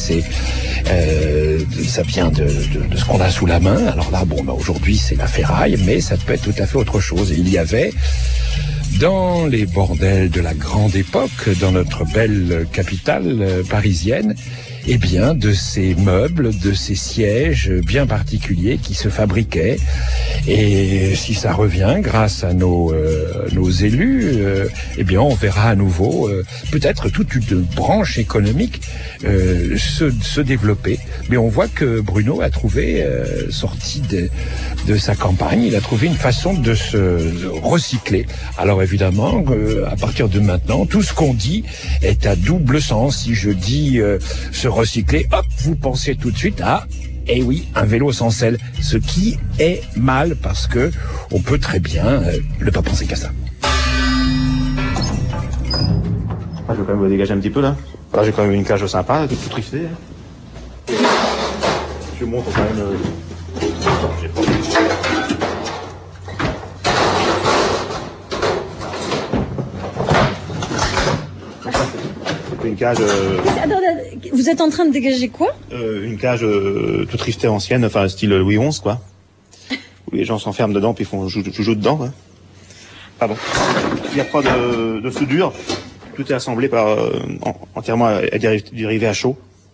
Ça vient de ce qu'on a sous la main. Alors là, aujourd'hui c'est la ferraille, mais ça peut être tout à fait autre chose. Et il y avait dans les bordels de la grande époque, dans notre belle capitale parisienne, de ces meubles, de ces sièges bien particuliers qui se fabriquaient. Et si ça revient grâce à nos élus, on verra à nouveau peut-être toute une branche économique se développer. Mais on voit que Bruno a trouvé, sorti de sa campagne, il a trouvé une façon de se recycler. Alors évidemment, à partir de maintenant, tout ce qu'on dit est à double sens. Si je dis se recycler, hop, vous pensez tout de suite à un vélo sans selle, ce qui est mal parce que on peut très bien ne pas penser qu'à ça. Je vais quand même vous dégager un petit peu là. Là j'ai quand même une cage sympa, tout trifté. Je montre quand même. Une cage. Vous êtes en train de dégager quoi? Une cage toute riftée ancienne, enfin style Louis XI, quoi. Où les gens s'enferment dedans puis font joujou dedans, quoi. Pardon. Il n'y a pas de soudure. Tout est assemblé entièrement à dérivé à chaud.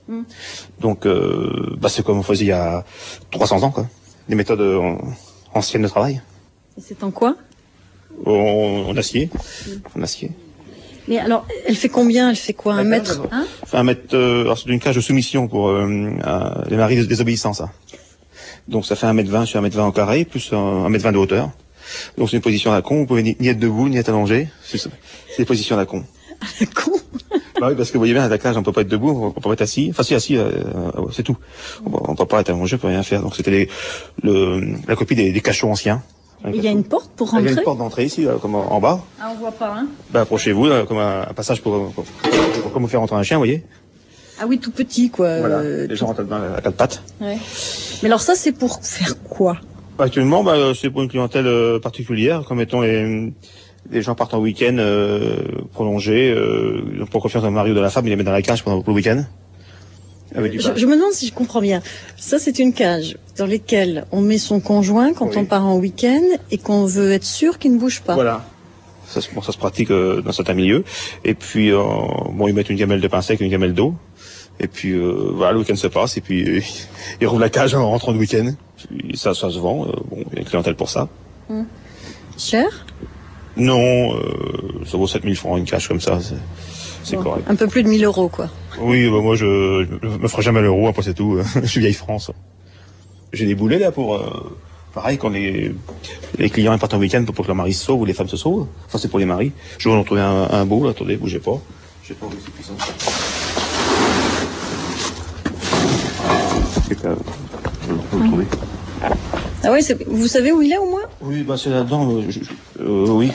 Donc, c'est comme on faisait il y a 300 ans, quoi. Des méthodes anciennes de travail. Et c'est en quoi? En acier. En acier. Mais alors, elle fait combien? Elle fait quoi? 1 mètre? Hein? Un mètre, alors c'est une cage de soumission pour les maris de désobéissance. Ça. Donc ça fait 1m20 sur 1m20 au carré, plus 1m20 de hauteur. Donc c'est une position à la con, vous pouvez ni être debout, ni être allongé. C'est des positions à la con. À la con? Bah oui, parce que vous voyez bien, à la cage, on peut pas être debout, on peut pas être assis. Enfin si, assis, c'est tout. On peut pas être allongé, on peut rien faire. Donc c'était la copie des cachots anciens. Il y a une porte pour rentrer? Il y a une porte d'entrée ici, comme en bas. Ah, on voit pas, hein? Approchez-vous, comme un passage pour vous faire entrer un chien, vous voyez? Ah oui, tout petit, quoi. Voilà, les gens rentrent à 4 pattes. Ouais. Mais alors ça, c'est pour faire quoi? Actuellement, c'est pour une clientèle particulière, comme étant les gens partent en week-end prolongé, pour confiance dans le mari ou de la femme, ils les mettent dans la cage pendant le week-end. Je me demande si je comprends bien. Ça, c'est une cage dans laquelle on met son conjoint quand on part en week-end et qu'on veut être sûr qu'il ne bouge pas. Voilà. Ça se pratique dans certains milieux. Et puis, ils mettent une gamelle de pain sec et une gamelle d'eau. Et puis, le week-end se passe. Et puis, ils rouvrent la cage en rentrant de week-end. Puis, ça se vend. Il y a une clientèle pour ça. Cher? Non, ça vaut 7000 francs une cage comme ça. C'est correct. Un peu plus de 1000 euros, quoi. Oui, moi, je me ferai jamais l'euro, après c'est tout. Je suis vieille France. J'ai des boulets, là, pour... pareil, quand les clients partent en week-end pour que leur mari se sauve ou les femmes se sauvent. Ça, c'est pour les maris. Je vais en trouver un beau, là. Attendez, bougez pas. Je sais pas où c'est puissant. Je vais le trouver. Ah oui, vous savez où il est, au moins? Oui, c'est là-dedans. Oui.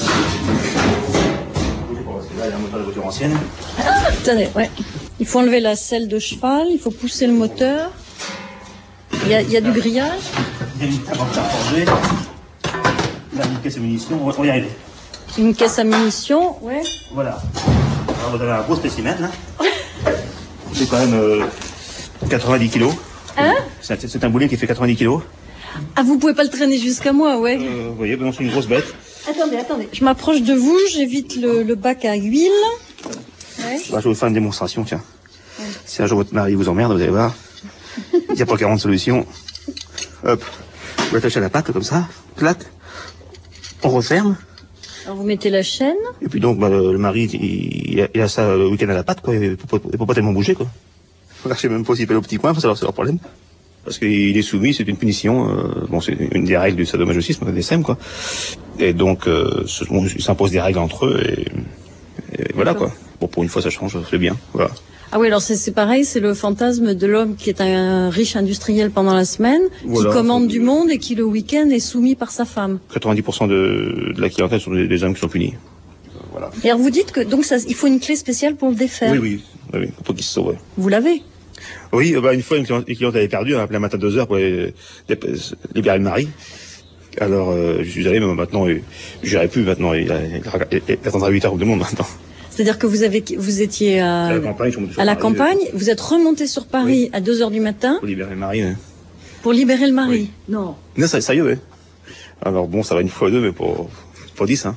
Là, il y a un moteur de voiture ancienne. Attendez, ouais. Il faut enlever la selle de cheval, il faut pousser le moteur. Il y a du grillage. Il y a une table en fer forgé. Là, une caisse à munitions, on va y arriver. Une caisse à munitions, ouais. Voilà. Alors, vous avez un gros spécimen, là. C'est quand même 90 kilos. Hein? C'est un boulet qui fait 90 kilos. Ah, vous pouvez pas le traîner jusqu'à moi, ouais. Vous voyez, c'est une grosse bête. Attendez. Je m'approche de vous, j'évite le bac à huile. Ouais. Je vais vous faire une démonstration, tiens. Ouais. Si un jour votre mari vous emmerde, vous allez voir. Il n'y a pas 40 solutions. Hop. Vous l'attachez à la patte, comme ça. Clac. On referme. Alors vous mettez la chaîne. Et puis donc, le mari, il a ça le week-end à la patte, quoi. Il peut pas tellement bouger, quoi. Je sais même pas s'il pèle au petit coin, c'est leur problème. Parce qu'il est soumis, c'est une punition. C'est une des règles du sadomasochisme, des SEM, quoi. Et donc, ils s'imposent des règles entre eux et voilà, quoi. Bon, pour une fois, ça change, c'est bien. Voilà. Ah oui, alors c'est pareil, c'est le fantasme de l'homme qui est un riche industriel pendant la semaine, qui commande du monde et qui le week-end est soumis par sa femme. 90% de la clientèle sont des hommes qui sont punis. Voilà. Et alors vous dites que donc il faut une clé spéciale pour le défaire. Oui, pour qu'il se sauve. Ouais. Vous l'avez? Oui, une fois, une cliente avait perdu, elle a appelé un matin 2h pour libérer le mari. Alors, je suis allé, mais maintenant, je n'irai plus maintenant. Il attendra 8 heures comme tout le monde maintenant. C'est-à-dire que vous étiez à la campagne, vous êtes remonté sur Paris à 2h du matin. Pour libérer le mari. Ouais. Pour libérer le mari? Oui. Non, c'est sérieux, oui. Alors bon, ça va une fois deux, mais pour 10, hein.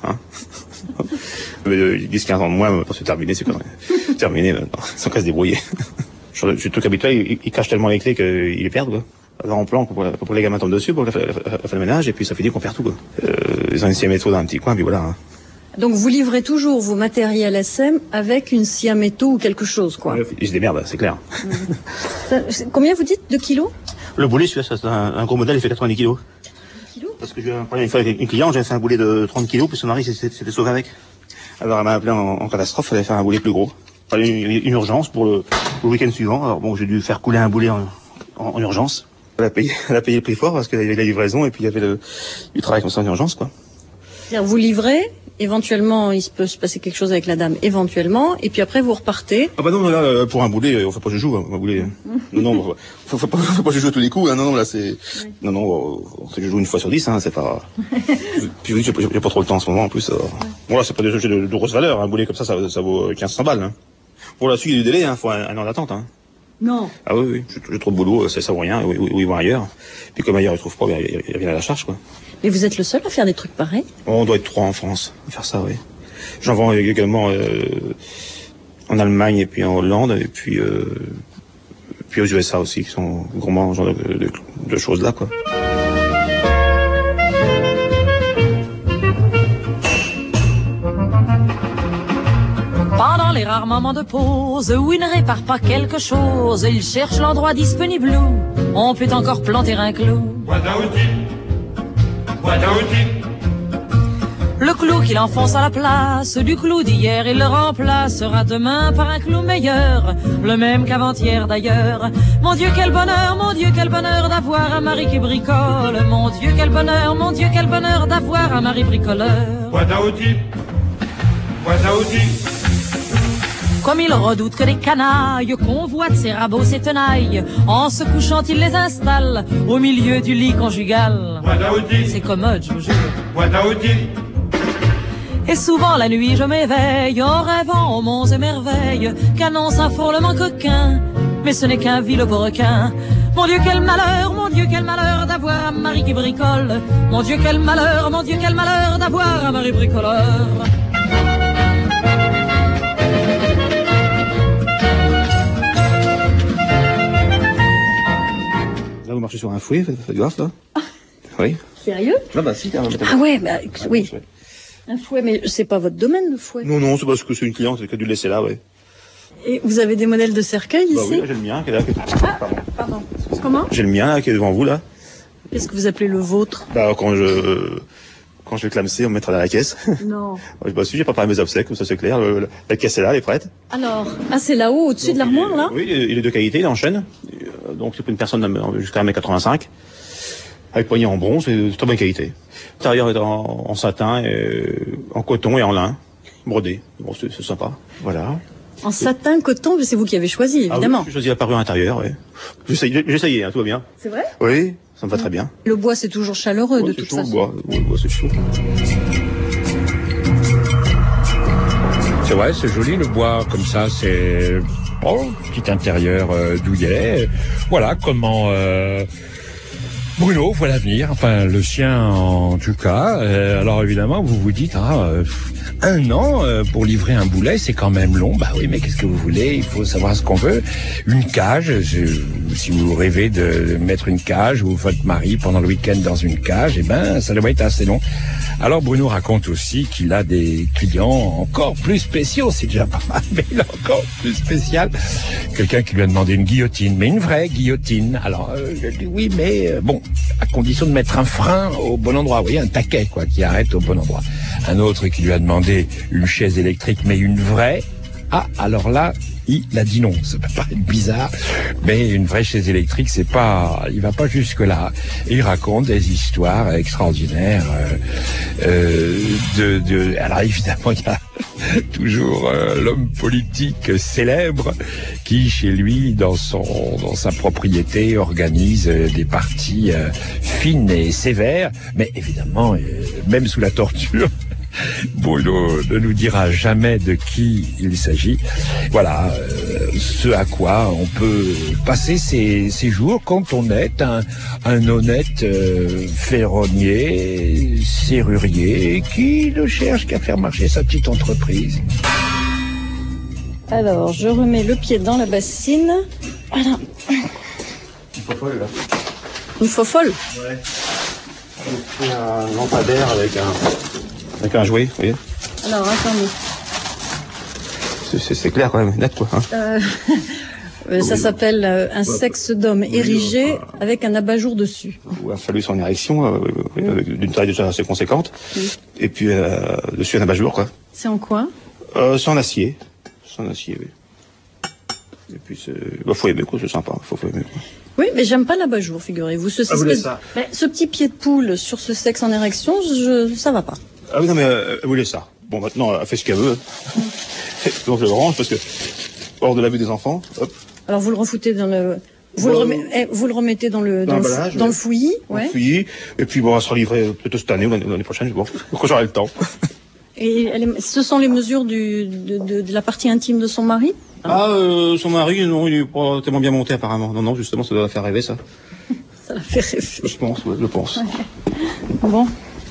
10-15 ans de moins, c'est terminé, c'est terminé maintenant. Ils sont qu'à se débrouiller. Je suis tout habitué, ils cachent tellement les clés qu'ils les perdent, quoi. Alors en plan, pour les gamins tombent dessus, pour la fin de ménage, et puis ça finit qu'on perd tout, quoi. Ils ont une scie à métaux dans un petit coin, puis voilà. Hein. Donc vous livrez toujours vos matériels SM avec une scie à métaux ou quelque chose, quoi. Ouais, ils se démerdent, c'est clair. Combien vous dites de kilos? Le boulet, celui-là, c'est un gros modèle, il fait 90 kilos. Parce que j'ai eu un problème une fois avec une cliente, j'avais fait un boulet de 30 kilos, puis son mari s'était sauvé avec. Alors elle m'a appelé en catastrophe, il fallait faire un boulet plus gros. Il fallait une urgence pour le week-end suivant. Alors bon, j'ai dû faire couler un boulet en urgence. Elle a payé le prix fort parce qu'il y avait la livraison et puis il y avait du travail comme ça en urgence, quoi. C'est-à-dire vous livrez, éventuellement il peut se passer quelque chose avec la dame, éventuellement, et puis après vous repartez. Ah bah non, là, pour un boulet, on fait pas joujou, un boulet. Non, faut pas joujou à tous les coups, hein. Non, là c'est... Oui. Non, on fait joujou une fois sur 10, hein, c'est pas... Puis oui, j'ai pas trop le temps en ce moment, en plus. Bon là, c'est pas des jeux de grosse valeur, un boulet comme ça vaut 1500 balles, hein. Pour la suite du délai, hein, faut un an d'attente, hein. Non. Ah oui, j'ai trop de boulot, ça vaut rien, ou ils vont ailleurs. Puis comme ailleurs ils trouvent pas, ils reviennent à la charge, quoi. Mais vous êtes le seul à faire des trucs pareils? On doit être 3 en France à faire ça, oui. J'en vends également en Allemagne et puis en Hollande, et puis Puis aux USA aussi, qui sont gourmands genre de choses là, quoi. Pendant les rares moments de pause où il ne répare pas quelque chose, il cherche l'endroit disponible où on peut encore planter un clou. Le clou qu'il enfonce à la place du clou d'hier, il le remplacera demain par un clou meilleur, le même qu'avant-hier d'ailleurs. Mon Dieu quel bonheur d'avoir un mari qui bricole. Mon Dieu quel bonheur d'avoir un mari bricoleur. Comme il redoute que les canailles convoitent ses rabots, ses tenailles, en se couchant il les installe au milieu du lit conjugal. C'est commode, je vous jure. Et souvent la nuit je m'éveille en rêvant aux monts et merveilles qu'annonce un fourlement coquin, mais ce n'est qu'un vilain requin. Mon Dieu quel malheur d'avoir un mari qui bricole. Mon Dieu quel malheur d'avoir un mari bricoleur. Là vous marchez sur un fouet, faites gaffe là. Oui. Sérieux? Ah bah si, ah ouais, bah oui. Un fouet, mais c'est pas votre domaine, le fouet. Non, c'est parce que c'est une cliente, c'est qu'elle a dû le laisser là, ouais. Et vous avez des modèles de cercueil ici? Oui, là, j'ai le mien qui est là. Pardon. Comment? J'ai le mien là, qui est devant vous là. Qu'est-ce que vous appelez le vôtre? Bah quand je vais clamser, on me mettra dans la caisse. Non. Bah si, j'ai préparé mes obsèques, comme ça c'est clair. La caisse est là, elle est prête. Alors, c'est là-haut, au-dessus de l'armoire, là? Oui, il est de qualité, il est en chêne. Donc c'est pour une personne jusqu'à 1m85. Avec poignée en bronze, c'est de très bonne qualité. L'intérieur est en satin, en coton et en lin, brodé. Bon, c'est sympa. Voilà. En satin, coton, c'est vous qui avez choisi, évidemment. Ah oui, j'ai choisi la parure intérieure, oui. J'ai essayé, tout va bien. C'est vrai? Oui, ça me va très bien. Le bois, c'est toujours chaleureux, de toute façon. Le bois, c'est chaud. C'est vrai, c'est joli, le bois, comme ça, c'est... petit intérieur douillet. Voilà comment... Bruno voit l'avenir, enfin le sien en tout cas. Alors évidemment, vous vous dites, un an pour livrer un boulet, c'est quand même long. Bah oui, mais qu'est-ce que vous voulez? Il faut savoir ce qu'on veut. Une cage, si vous rêvez de mettre une cage ou votre mari pendant le week-end dans une cage, eh ben ça doit être assez long. Alors Bruno raconte aussi qu'il a des clients encore plus spéciaux, c'est déjà pas mal, mais il a encore plus spécial. Quelqu'un qui lui a demandé une guillotine, mais une vraie guillotine. Alors oui, mais bon, à condition de mettre un frein au bon endroit, vous voyez, un taquet quoi, qui arrête au bon endroit. Un autre qui lui a demandé une chaise électrique, mais une vraie. Ah, alors là, il a dit non. Ça peut paraître bizarre, mais une vraie chaise électrique, c'est pas, il va pas jusque là. Il raconte des histoires extraordinaires. Alors évidemment, il y a toujours l'homme politique célèbre qui, chez lui, dans sa propriété, organise des parties fines et sévères, mais évidemment, même sous la torture. Bruno ne nous dira jamais de qui il s'agit. Voilà ce à quoi on peut passer ses jours quand on est un honnête ferronnier, serrurier qui ne cherche qu'à faire marcher sa petite entreprise. Alors, je remets le pied dans la bassine. Voilà. Une fofolle là. Une fofolle? Ouais. C'est un lampadaire avec un jouet, vous voyez. Alors, attendez. C'est clair quand même, net quoi. Ça s'appelle un sexe d'homme érigé avec un abat-jour dessus. Ou un phallus en érection, d'une taille déjà assez conséquente. Et puis dessus un abat-jour quoi. C'est en quoi? C'est en acier. C'est en acier, oui. Et puis faut aimer quoi, c'est sympa, faut aimer quoi. Oui, mais j'aime pas l'abat-jour, figurez-vous. Ce petit pied de poule sur ce sexe en érection, ça va pas. Ah oui, non, mais elle voulait ça. Bon, maintenant, elle fait ce qu'elle veut. Donc, je le range parce que, hors de la vue des enfants, hop. Alors, vous le refoutez dans le... Vous le remettez dans le fouillis. Ouais. Le fouillis. Et puis, bon, elle sera livrée peut-être cette année ou l'année prochaine, bon, quand j'aurai le temps. Et ce sont les mesures de la partie intime de son mari? Son mari, non, il est pas tellement bien monté, apparemment. Non, justement, ça doit la faire rêver, ça. Ça la fait rêver. Je pense. Ouais. Bon.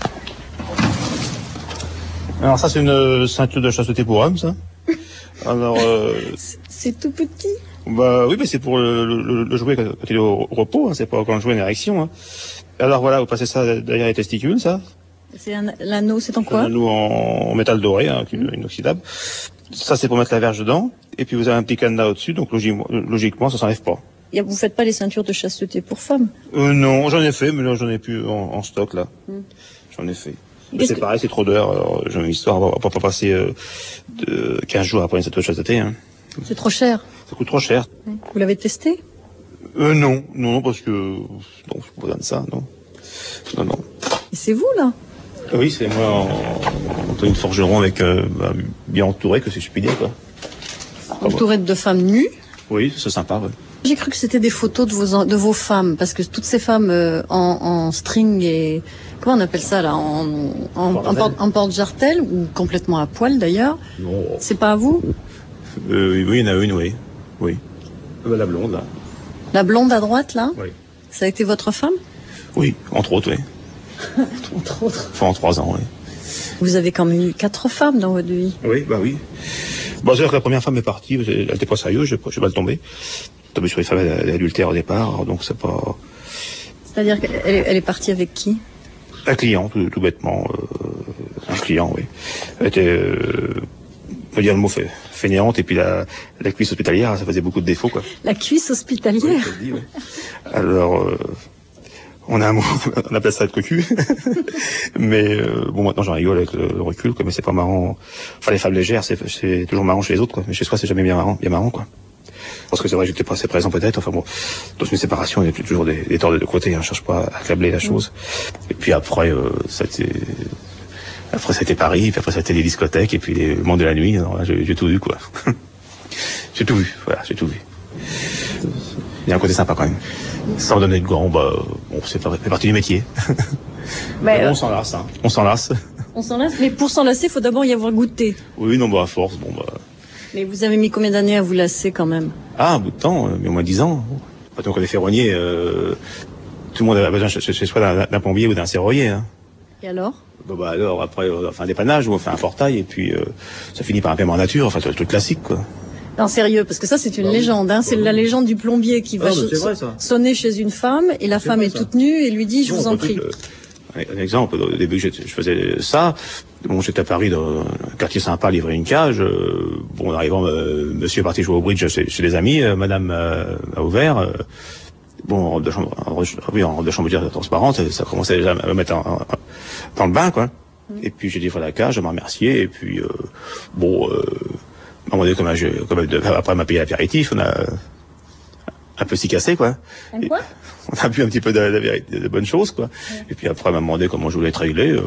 Alors ça c'est une ceinture de chasteté pour homme ça. Alors c'est tout petit. Bah oui, mais c'est pour le jouer quand il est au repos, hein, c'est pas quand on joue une érection. Hein. Alors voilà, vous passez ça derrière les testicules, ça. C'est l'anneau, c'est en quoi? Un anneau en métal doré, hein, inoxydable. Ça, c'est pour mettre la verge dedans. Et puis vous avez un petit cadenas au-dessus, donc logiquement, ça s'enlève pas. Vous faites pas les ceintures de chasteté pour femmes? Non, j'en ai fait, mais là, j'en ai plus en stock, là. J'en ai fait. C'est pareil, c'est trop d'heures. Alors, j'ai une histoire, on va pas passer 15 jours après une ceinture de chasteté. Hein. C'est trop cher. Ça coûte trop cher. Vous l'avez testé? Non, parce que... Non, je pas besoin de ça, non. Non. Et c'est vous, là? Oui, c'est moi, Anthony Forgeron, avec bien entouré, que je puis dire, quoi. Entouré de femmes nues? Oui, c'est sympa, ouais. J'ai cru que c'était des photos de vos femmes, parce que toutes ces femmes en string et... Comment on appelle ça, là? En porte-jartel, ou complètement à poil, d'ailleurs. Non. C'est pas à vous? Oui, il y en a une, oui. Oui. La blonde, là. La blonde à droite, là? Oui. Ça a été votre femme? Oui, entre autres, oui. Entre autres. Enfin, en 3 ans, oui. Vous avez quand même eu 4 femmes dans votre vie. Oui, bah oui. Bon, c'est-à-dire que la première femme est partie, elle était pas sérieuse, j'ai mal tombé. Tombé sur une femme adultère au départ, donc c'est pas... C'est-à-dire qu'elle est partie avec qui? Un client, tout bêtement. Un client, oui. Elle était, on peut dire le mot fainéante, et puis la cuisse hospitalière, ça faisait beaucoup de défauts, quoi. La cuisse hospitalière? Oui, je te le dis, oui. Alors... on appelle ça être cocu. Mais bon, maintenant j'en rigole avec le recul, quoi, mais c'est pas marrant. Enfin, les femmes légères, c'est toujours marrant chez les autres, quoi. Mais chez soi, c'est jamais bien marrant, quoi. Parce que c'est vrai que j'étais pas assez présent peut-être. Enfin bon, dans une séparation, il y a toujours des torts de côté. Hein, je cherche pas à accabler la chose. Et puis après, c'était Paris, puis après c'était les discothèques, et puis le monde de la nuit. Alors là, j'ai tout vu, quoi. J'ai tout vu. Voilà, j'ai tout vu. Il y a un côté sympa quand même. Sans donner de gants, c'est partie du métier. Mais bon, on s'enlace, hein. On s'enlace. On s'enlace, mais pour s'enlacer, il faut d'abord y avoir goûté. Oui, non, à force, Mais vous avez mis combien d'années à vous lasser quand même? Ah, un bout de temps, mais au moins 10 ans. Quand on est ferronnier, tout le monde a besoin chez soi d'un plombier ou d'un serrurier. Hein. Et alors? Alors, après, on fait un dépannage ou on fait un portail, et puis ça finit par un paiement en nature, enfin, c'est le truc classique, quoi. Non, sérieux, parce que ça, c'est une légende. Hein. C'est la légende du plombier qui va sonner chez une femme, et la femme est toute nue, et lui dit, je vous en prie. Un exemple, au début, je faisais ça. Bon, j'étais à Paris, dans un quartier sympa, livrer une cage. En arrivant, monsieur est parti jouer au bridge chez des amis, madame a ouvert. En robe de chambre transparente, ça commençait déjà à me mettre dans le bain, quoi. Et puis j'ai livré la cage, elle m'a remercié, et puis à un moment donné, après, elle m'a payé l'apéritif, on a un peu s'y cassé, quoi. Quoi? On a bu un petit peu de bonnes choses, quoi. Et puis après, elle m'a demandé comment je voulais être réglé.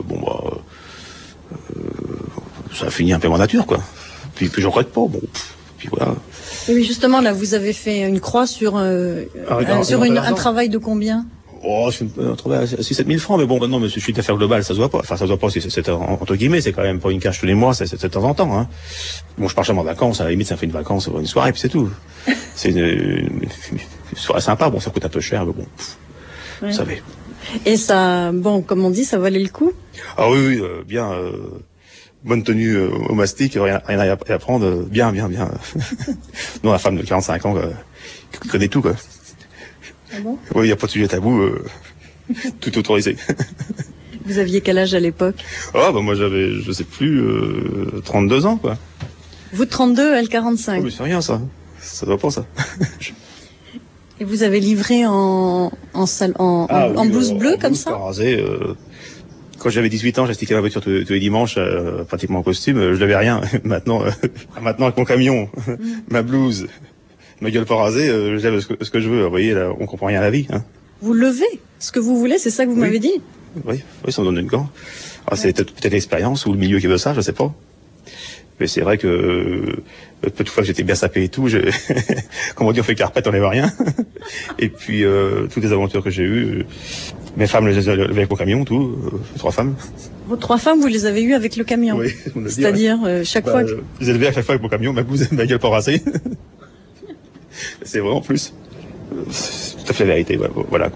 Ça a fini un peu en nature, quoi. Puis je regrette pas, puis voilà. Et oui, justement, là, vous avez fait une croix sur un travail de combien? Oh, je trouvé à 6-7 000 francs, mais bon, non, mais je suis d'affaires globales, ça se voit pas. Enfin, ça se voit pas, c'est entre guillemets, c'est quand même pas une cage tous les mois, c'est de temps en temps, hein. Bon, je pars jamais en vacances, à la limite, ça fait une vacance, une soirée, puis c'est tout. C'est une soirée sympa, ça coûte un peu cher, mais bon, vous savez. Et ça, comme on dit, ça valait le coup? Ah oui, bien, bonne tenue au mastic, rien à prendre, bien. Non, la femme de 45 ans, qui connaît tout, quoi. Ah bon? Oui, il n'y a pas de sujet tabou, tout autorisé. Vous aviez quel âge à l'époque? Moi j'avais, je sais plus, 32 ans, quoi. Vous 32, elle 45. Oh, mais c'est rien, ça. Ça doit pas, ça. Et vous avez livré en blouse bleue, comme ça? Rasé, quand j'avais 18 ans, j'astiquais ma voiture tous les dimanches, pratiquement en costume, je n'avais rien. Maintenant, avec mon camion, ma blouse, ma gueule pas rasée, je lève ce que je veux. Vous voyez, là, on comprend rien à la vie. Hein. Vous levez ce que vous voulez, c'est ça que vous m'avez dit? Oui, ça me donne une gant. C'est peut-être l'expérience ou le milieu qui veut ça, je sais pas. Mais c'est vrai que peu de fois que j'étais bien sapé et tout, comme on dit, on fait carpette, on lève rien. Et puis toutes les aventures que j'ai eues, mes femmes les ai levées avec mon camion, tout, 3 femmes. Vos 3 femmes, vous les avez eues avec le camion? Oui, c'est-à-dire chaque fois. Je les ai levées à chaque fois avec mon camion, ma blouse, ma gueule pas rasée. C'est vraiment plus. C'est tout à fait la vérité, voilà quoi.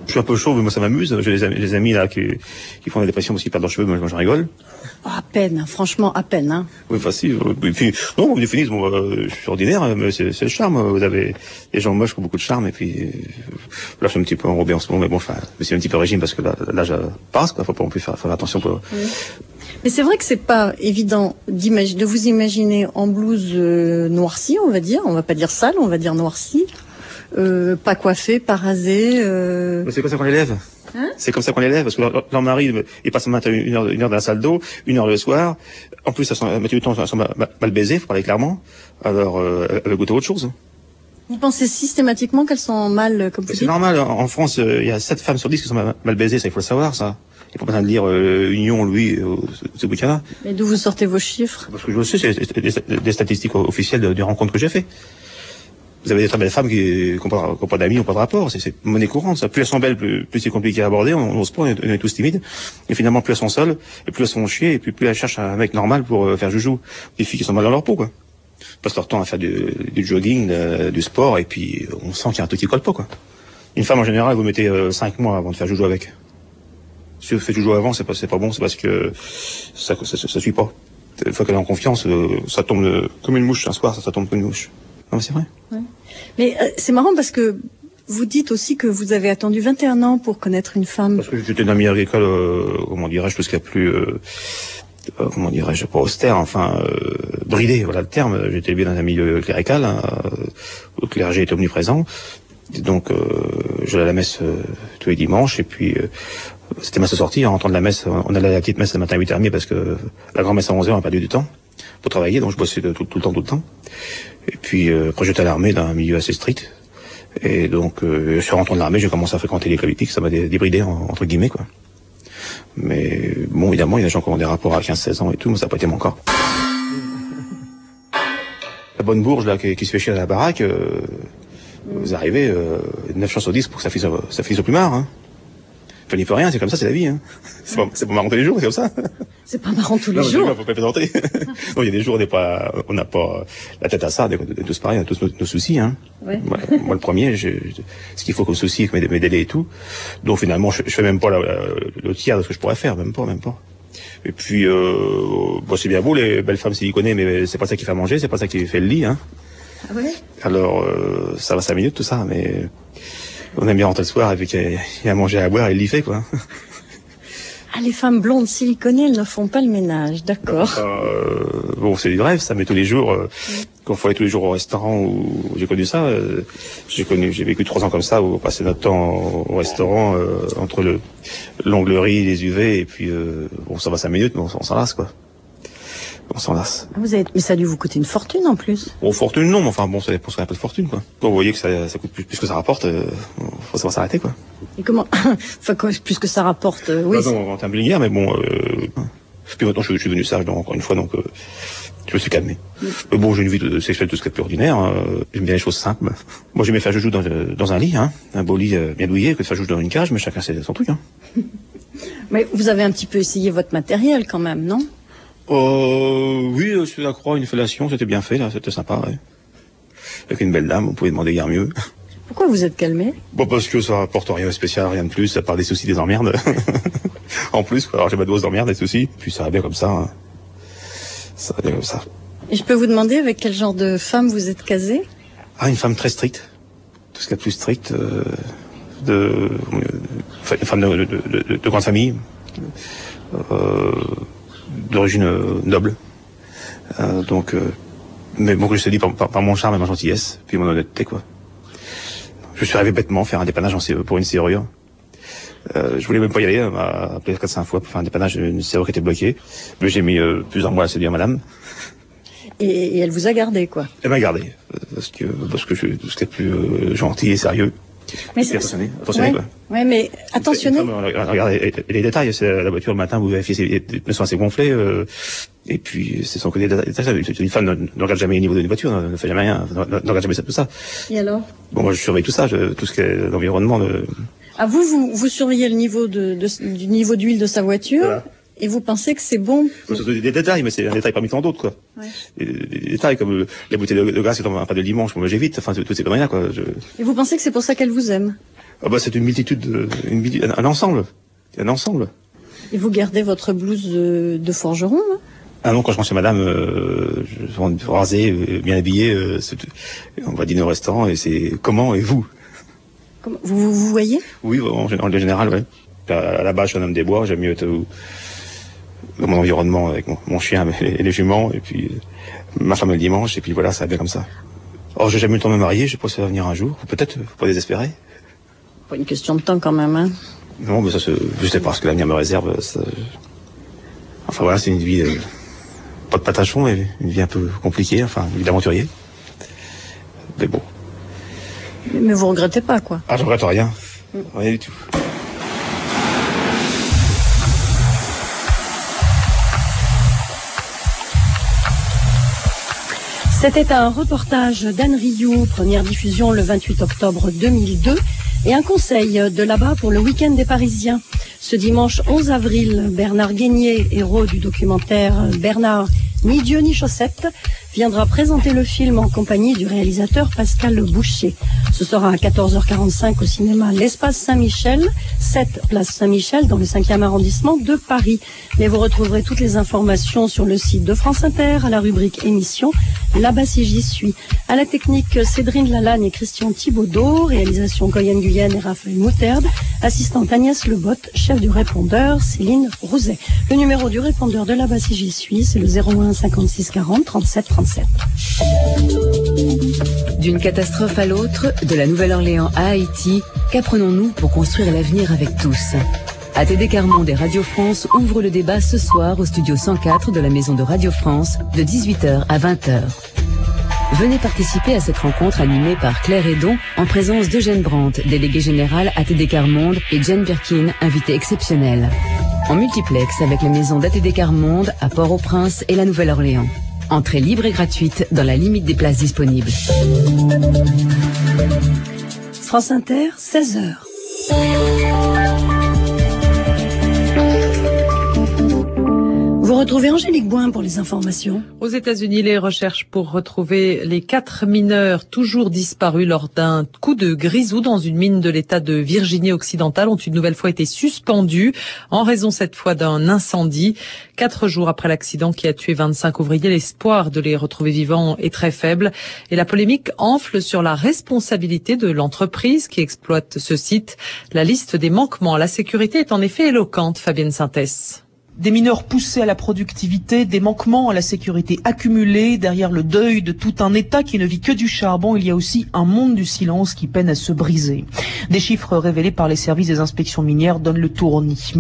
Je suis un peu chaud, mais moi ça m'amuse. J'ai des amis là qui font des dépressions parce qu'ils perdent leurs cheveux, moi j'en rigole. Oh, à peine, franchement, à peine. Hein. Oui, facile. Et puis, non, vous me définissez, bon, je suis ordinaire, mais c'est le charme. Vous avez des gens moches qui ont beaucoup de charme, et puis là je suis un petit peu enrobé en ce moment, mais bon, enfin, c'est un petit peu régime parce que là je passe, quoi. Faut pas non plus faire attention pour. Oui. Mais c'est vrai que c'est pas évident de vous imaginer en blouse noircie, on va dire. On va pas dire sale, on va dire noircie. Pas coiffé, pas rasé. Mais c'est comme ça qu'on les lève. Hein? C'est comme ça qu'on les lève, parce que leur mari, il passe le matin une heure dans la salle d'eau, 1 heure le soir. En plus, la moitié du temps, elles sont mal baisées, faut parler clairement. Alors, elles veulent goûter autre chose. Vous pensez systématiquement qu'elles sont mal, comme vous dites? C'est normal. En France, il y a 7 femmes sur 10 qui sont mal baisées, ça, il faut le savoir, ça. Il faut pas besoin de lire Union, Louis, ce bouquin-là. Mais d'où vous sortez vos chiffres? Parce que je sais, c'est des statistiques officielles des rencontres que j'ai fait. Vous avez des très belles femmes qui n'ont pas d'amis, n'ont pas de rapport. C'est monnaie courante, ça. Plus elles sont belles, plus c'est compliqué à aborder. On n'ose pas, on est tous timides. Et finalement, plus elles sont seules, et plus elles sont chier, et plus elles cherchent un mec normal pour faire joujou. Des filles qui sont mal dans leur peau, quoi. Passent leur temps à faire du jogging, du sport, et puis on sent qu'il y a un truc qui colle pas, quoi. Une femme, en général, vous mettez 5 mois avant de faire joujou avec. Si vous faites joujou avant, c'est pas bon, c'est parce que ça suit pas. Une fois qu'elle est en confiance, ça tombe comme une mouche. Un soir, ça tombe comme une mouche. Non, mais c'est vrai. Ouais. Mais c'est marrant parce que vous dites aussi que vous avez attendu 21 ans pour connaître une femme. Parce que j'étais dans le milieu agricole, comment dirais-je, tout ce qu'il y a plus, comment dirais-je, pas austère, enfin, bridé, voilà le terme. J'étais élevé dans un milieu clérical, hein, où le clergé était omniprésent. Et donc, j'allais à la messe tous les dimanches, et puis c'était ma sortie, en rentrant de la messe, on allait à la petite messe le matin à 8h30 parce que la grande messe à 11h, on a perdu du temps pour travailler, donc je bossais tout le temps. Et puis, après, j'étais à l'armée dans un milieu assez strict. Et donc, je suis rentré de l'armée, j'ai commencé à fréquenter les clubs hippiques, ça m'a débridé, entre guillemets, quoi. Mais, bon, évidemment, il y a des gens qui ont des rapports à 15-16 ans et tout, mais ça n'a pas été mon cas. La bonne bourge, là, qui se fait chier à la baraque, vous arrivez, 9 chances sur 10 pour que ça finisse au plumard, hein. Enfin, il n'y peut rien, c'est comme ça, c'est la vie, hein. C'est pas marrant tous les jours, c'est comme ça. C'est pas marrant tous les jours. Non, faut pas plaisanter. Non, il y a des jours, on n'a pas la tête à ça, on est tous pareils, on a tous nos soucis, hein. Ouais. Moi, le premier, ce qu'il faut comme souci, avec mes délais et tout. Donc, finalement, je fais même pas le tiers de ce que je pourrais faire, même pas. Et puis, bon, c'est bien beau, les belles femmes siliconées, mais c'est pas ça qui fait manger, c'est pas ça qui fait le lit, hein. Ah ouais? Alors, ça va 5 minutes, tout ça, mais on aime bien rentrer le soir et puis qu'il y a à manger, à boire et il l'y fait, quoi. Ah, les femmes blondes siliconées, elles ne font pas le ménage, d'accord. Bon, c'est du rêve, ça, mais tous les jours, quand on faut aller tous les jours au restaurant où j'ai connu ça, j'ai vécu 3 ans comme ça, où on passait notre temps au restaurant, entre l'onglerie, les UV, et puis, bon, ça va 5 minutes, mais on s'en lasse, quoi. On s'en lasse. Mais ça a dû vous coûter une fortune en plus. Bon, fortune non, mais enfin bon, ça dépend un peu de fortune, quoi. Quand vous voyez que ça coûte plus que ça rapporte, faut savoir s'arrêter, quoi. Et comment, enfin, plus que ça rapporte, oui. Non, en termes linéaires, mais bon, puis maintenant je suis devenu sage, donc, encore une fois, donc, je me suis calmé. Mais bon, j'ai une vie sexuelle tout ce qui est plus ordinaire, j'aime bien les choses simples. Moi, j'aimais faire joujou dans un lit, hein, un beau lit bien douillet, que de faire joujou dans une cage, mais chacun c'est son truc, hein. Mais vous avez un petit peu essayé votre matériel quand même, non? Oui, sur la croix, une fellation, c'était bien fait, là, c'était sympa, ouais. Avec une belle dame, on pouvait demander guère mieux. Pourquoi vous êtes calmé? Bon, parce que ça apporte rien de spécial, rien de plus, à part des soucis, des emmerdes. En plus, quoi. Alors j'ai ma dose d'emmerdes, des soucis, puis ça va bien comme ça, hein. Ça va bien comme ça. Et je peux vous demander avec quel genre de femme vous êtes casé? Ah, une femme très stricte. Tout ce qu'il y a de plus strict, une femme de grande famille, d'origine noble. Donc, mais bon, que je te dis par mon charme et ma gentillesse, puis mon honnêteté, quoi. Je suis arrivé bêtement faire un dépannage pour une serrure. Je voulais même pas y aller, elle m'a appelé 4-5 fois pour faire un dépannage d'une serrure qui était bloquée. Mais j'ai mis plusieurs mois à séduire madame. Et elle vous a gardé, quoi. Elle m'a gardé, parce que je suis tout ce qui est plus gentil et sérieux. Mais c'est attentionné, ouais, quoi. Ouais, mais attentionné. Regardez les détails, c'est la voiture le matin, vous vérifiez les pneus sont assez gonflés, et puis c'est son côté détail. Une femme ne regarde jamais le niveau d'une voiture, ne fait jamais rien, ne regarde jamais ça, tout ça. Et alors? Bon, moi je surveille tout ça, tout ce qui est l'environnement. Ah, vous surveillez le niveau du niveau d'huile de sa voiture. Voilà. Et vous pensez que c'est bon? C'est des détails, mais c'est un détail parmi tant d'autres, quoi. Ouais. Des détails comme la bouteille de glace qui tombe un pas de dimanche, moi j'évite, enfin, toutes ces conneries-là, quoi. Et vous pensez que c'est pour ça qu'elle vous aime? C'est une multitude, un ensemble. Et vous gardez votre blouse de forgeron, hein? Ah non, quand je rentre chez madame, je suis rasé, bien habillé, on va dîner au restaurant et c'est comment et vous? Vous voyez? Oui, en général, ouais. À la base, je suis un homme des bois, j'aime mieux être dans mon environnement avec mon chien et les juments, et puis ma femme le dimanche, et puis voilà, ça va bien comme ça. J'ai jamais eu le temps de me marier, je pense que ça va venir un jour, ou peut-être, faut pas désespérer. Pas une question de temps quand même, hein. Non, mais ça, je sais pas ce que l'avenir me réserve. Enfin voilà, c'est une vie, pas de patachon, mais une vie un peu compliquée, enfin, une vie d'aventurier. Mais bon. Mais vous regrettez pas, quoi? Je regrette rien. Rien du tout. C'était un reportage d'Anne Rioux, première diffusion le 28 octobre 2002, et un conseil de là-bas pour le week-end des Parisiens. Ce dimanche 11 avril, Bernard Guénier, héros du documentaire Bernard, ni Dieu ni chaussette, viendra présenter le film en compagnie du réalisateur Pascal Boucher. Ce sera à 14h45 au cinéma L'Espace Saint-Michel, 7 place Saint-Michel dans le 5e arrondissement de Paris. Mais vous retrouverez toutes les informations sur le site de France Inter à la rubrique émission. Là-bas si j'y suis. À la technique, Cédrine Lalanne et Christian Thibaudeau, réalisation Goyenne Guyenne et Raphaël Moutarde, assistante Agnès Lebotte, chef du répondeur Céline Rouzet. Le numéro du répondeur de Là-bas si j'y suis, c'est le 01 56 40 37 37. D'une catastrophe à l'autre, de la Nouvelle-Orléans à Haïti, qu'apprenons-nous pour construire l'avenir avec tous? ATD Carmonde et Radio France ouvrent le débat ce soir au studio 104 de la Maison de Radio France de 18h à 20h. Venez participer à cette rencontre animée par Claire Hédon en présence d'Eugène Brandt, délégué général ATD Carmonde, et Jane Birkin, invité exceptionnel. En multiplex avec la Maison d'ATD Carmonde à Port-au-Prince et la Nouvelle-Orléans. Entrée libre et gratuite dans la limite des places disponibles. France Inter, 16h. Vous retrouvez Angélique Boin pour les informations. Aux États-Unis, les recherches pour retrouver les 4 mineurs toujours disparus lors d'un coup de grisou dans une mine de l'État de Virginie occidentale ont une nouvelle fois été suspendues en raison cette fois d'un incendie. 4 jours après l'accident qui a tué 25 ouvriers, l'espoir de les retrouver vivants est très faible et la polémique enfle sur la responsabilité de l'entreprise qui exploite ce site. La liste des manquements à la sécurité est en effet éloquente, Fabienne Sintès. Des mineurs poussés à la productivité, des manquements à la sécurité accumulés, derrière le deuil de tout un État qui ne vit que du charbon, il y a aussi un monde du silence qui peine à se briser. Des chiffres révélés par les services des inspections minières donnent le tournis.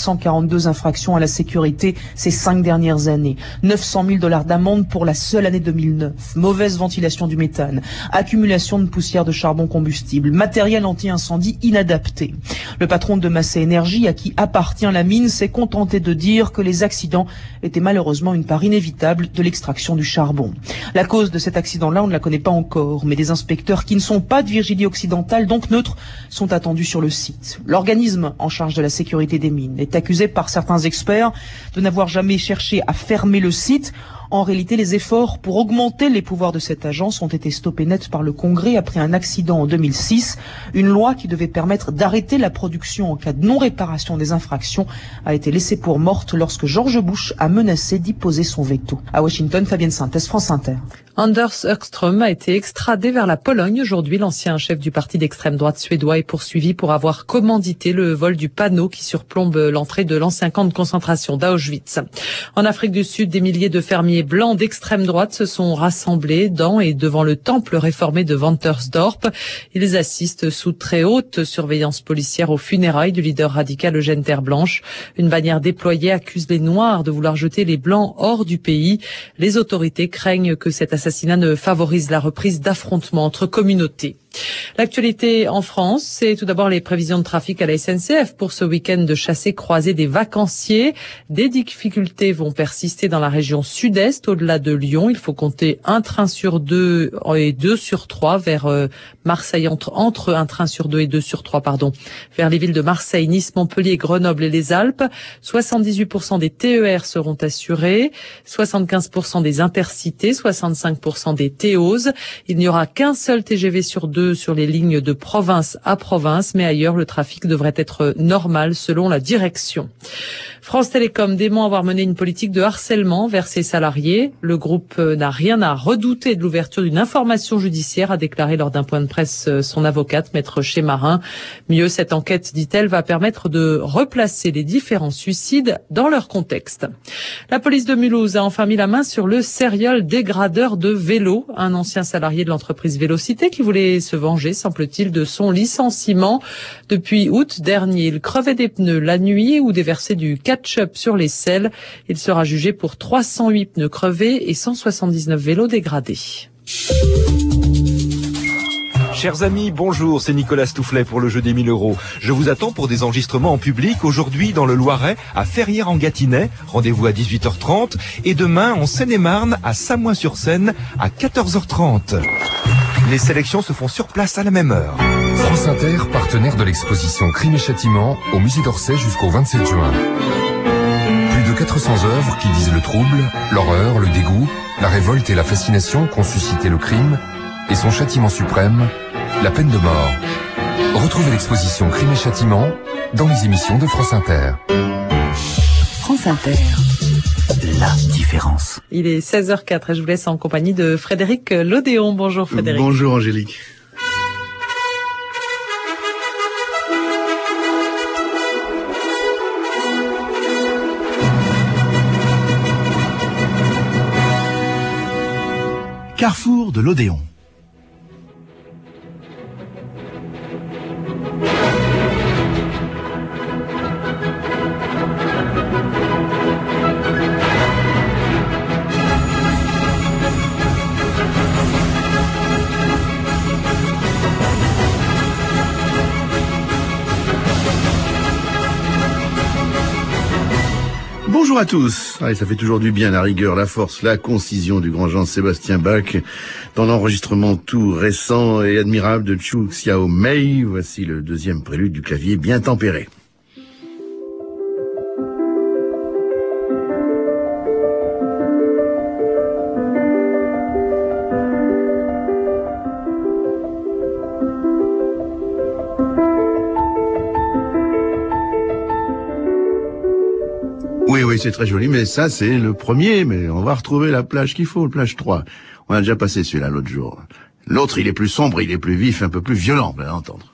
1342 infractions à la sécurité ces 5 dernières années. 900 000 $ d'amende pour la seule année 2009. Mauvaise ventilation du méthane. Accumulation de poussière de charbon combustible. Matériel anti-incendie inadapté. Le patron de Massé Énergie, à qui appartient la mine, s'est contenté de dire que les accidents étaient malheureusement une part inévitable de l'extraction du charbon. La cause de cet accident-là, on ne la connaît pas encore, mais des inspecteurs qui ne sont pas de Virginie occidentale, donc neutres, sont attendus sur le site. L'organisme en charge de la sécurité des mines est accusé par certains experts de n'avoir jamais cherché à fermer le site. En réalité, les efforts pour augmenter les pouvoirs de cette agence ont été stoppés net par le Congrès après un accident en 2006. Une loi qui devait permettre d'arrêter la production en cas de non-réparation des infractions a été laissée pour morte lorsque George Bush a menacé d'y poser son veto. À Washington, Fabienne Sintès, France Inter. Anders Högström a été extradé vers la Pologne aujourd'hui. L'ancien chef du parti d'extrême droite suédois est poursuivi pour avoir commandité le vol du panneau qui surplombe l'entrée de l'ancien camp de concentration d'Auschwitz. En Afrique du Sud, des milliers de fermiers blancs d'extrême droite se sont rassemblés dans et devant le temple réformé de Wantersdorp. Ils assistent sous très haute surveillance policière aux funérailles du leader radical Eugène Terre-Blanche. Une bannière déployée accuse les Noirs de vouloir jeter les Blancs hors du pays. Les autorités craignent que cet assassinat ne favorise la reprise d'affrontements entre communautés. L'actualité en France, c'est tout d'abord les prévisions de trafic à la SNCF pour ce week-end de chassés-croisés des vacanciers. Des difficultés vont persister dans la région sud-est, au-delà de Lyon. Il faut compter un train sur 2 et 2 sur 3 vers Marseille, entre un train sur 2 et 2 sur 3, vers les villes de Marseille, Nice, Montpellier, Grenoble et les Alpes. 78% des TER seront assurés, 75% des intercités, 65% des TEOS. Il n'y aura qu'un seul TGV sur 2 2 sur les lignes de province à province, mais ailleurs, le trafic devrait être normal selon la direction. France Télécom dément avoir mené une politique de harcèlement vers ses salariés. Le groupe n'a rien à redouter de l'ouverture d'une information judiciaire, a déclaré lors d'un point de presse son avocate, maître Chémarin. Mieux, cette enquête, dit-elle, va permettre de replacer les différents suicides dans leur contexte. La police de Mulhouse a enfin mis la main sur le serial dégradeur de vélos, un ancien salarié de l'entreprise Vélocité qui voulait se venger, semble-t-il, de son licenciement. Depuis août dernier, il crevait des pneus la nuit ou déversait du ketchup sur les selles. Il sera jugé pour 308 pneus crevés et 179 vélos dégradés. Chers amis, bonjour, c'est Nicolas Stoufflet pour le jeu des 1000 €. Je vous attends pour des enregistrements en public aujourd'hui dans le Loiret, à Ferrières-en-Gâtinais, rendez-vous à 18h30, et demain en Seine-et-Marne, à Samois-sur-Seine, à 14h30. Les sélections se font sur place à la même heure. France Inter, partenaire de l'exposition Crime et Châtiment au musée d'Orsay jusqu'au 27 juin. Plus de 400 œuvres qui disent le trouble, l'horreur, le dégoût, la révolte et la fascination qu'ont suscité le crime, et son châtiment suprême, la peine de mort. Retrouvez l'exposition Crime et Châtiment dans les émissions de France Inter. France Inter, la différence. Il est 16h04 et je vous laisse en compagnie de Frédéric Lodéon. Bonjour Frédéric. Bonjour Angélique. Carrefour de l'Odéon. Bonjour à tous. Ça fait toujours du bien la rigueur, la force, la concision du grand Jean-Sébastien Bach dans l'enregistrement tout récent et admirable de Chu Xiao Mei. Voici le deuxième prélude du clavier bien tempéré. Oui, c'est très joli, mais ça, c'est le premier, mais on va retrouver la plage qu'il faut, le plage 3. On a déjà passé celui-là l'autre jour. L'autre, il est plus sombre, il est plus vif, un peu plus violent, vous allez entendre.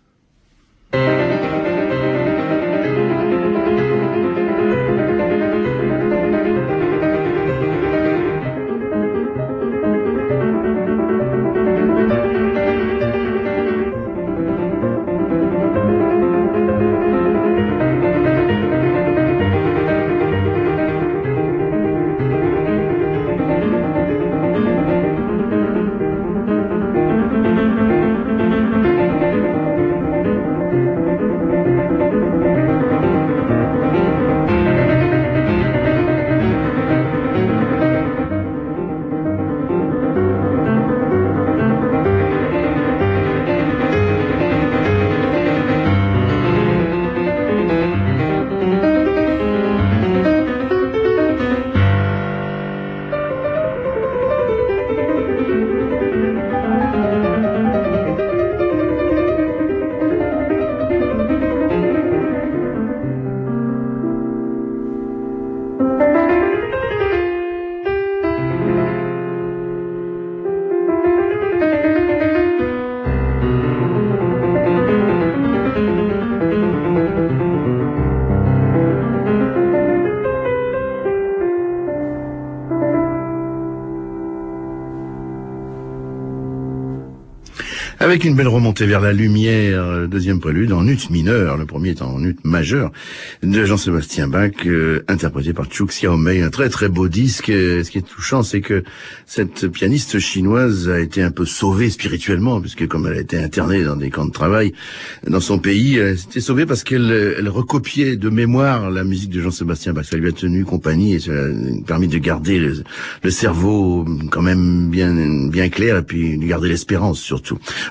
Avec une belle remontée vers la lumière, deuxième prélude en ut mineur, le premier est en ut majeur, de Jean-Sébastien Bach, interprété par Chu Xiaomei, un très très beau disque. Ce qui est touchant, c'est que cette pianiste chinoise a été un peu sauvée spirituellement, puisque comme elle a été internée dans des camps de travail dans son pays, elle s'était sauvée parce qu'elle recopiait de mémoire la musique de Jean-Sébastien Bach. Ça lui a tenu compagnie et ça lui a permis de garder le cerveau quand même bien clair et puis de garder l'espérance surtout. Alors,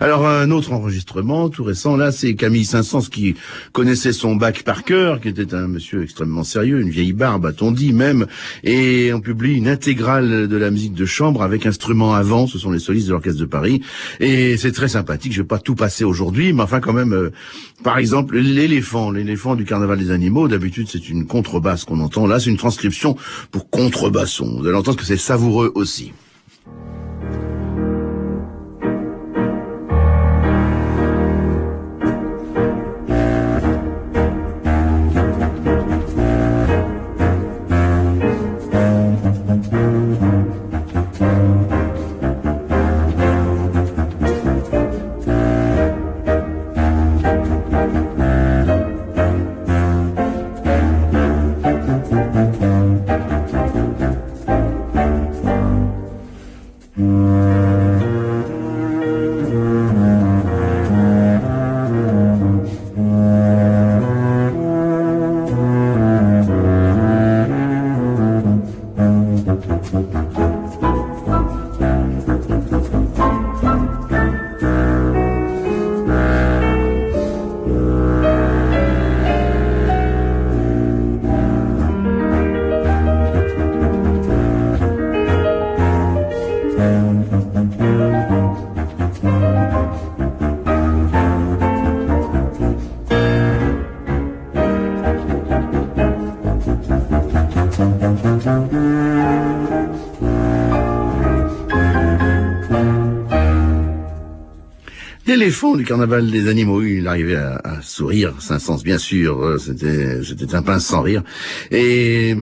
Alors un autre enregistrement tout récent, là c'est Camille Saint-Saëns qui connaissait son Bach par cœur, qui était un monsieur extrêmement sérieux, une vieille barbe a-t-on dit même, et on publie une intégrale de la musique de chambre avec instruments avant, ce sont les solistes de l'Orchestre de Paris, et c'est très sympathique, je vais pas tout passer aujourd'hui, mais enfin quand même, par exemple l'éléphant du Carnaval des animaux, d'habitude c'est une contrebasse qu'on entend, là c'est une transcription pour contrebasson, vous allez entendre que c'est savoureux aussi. L'éléphant du Carnaval des animaux, il arrivait à sourire, Saint-Saëns bien sûr, c'était un pince sans rire. Et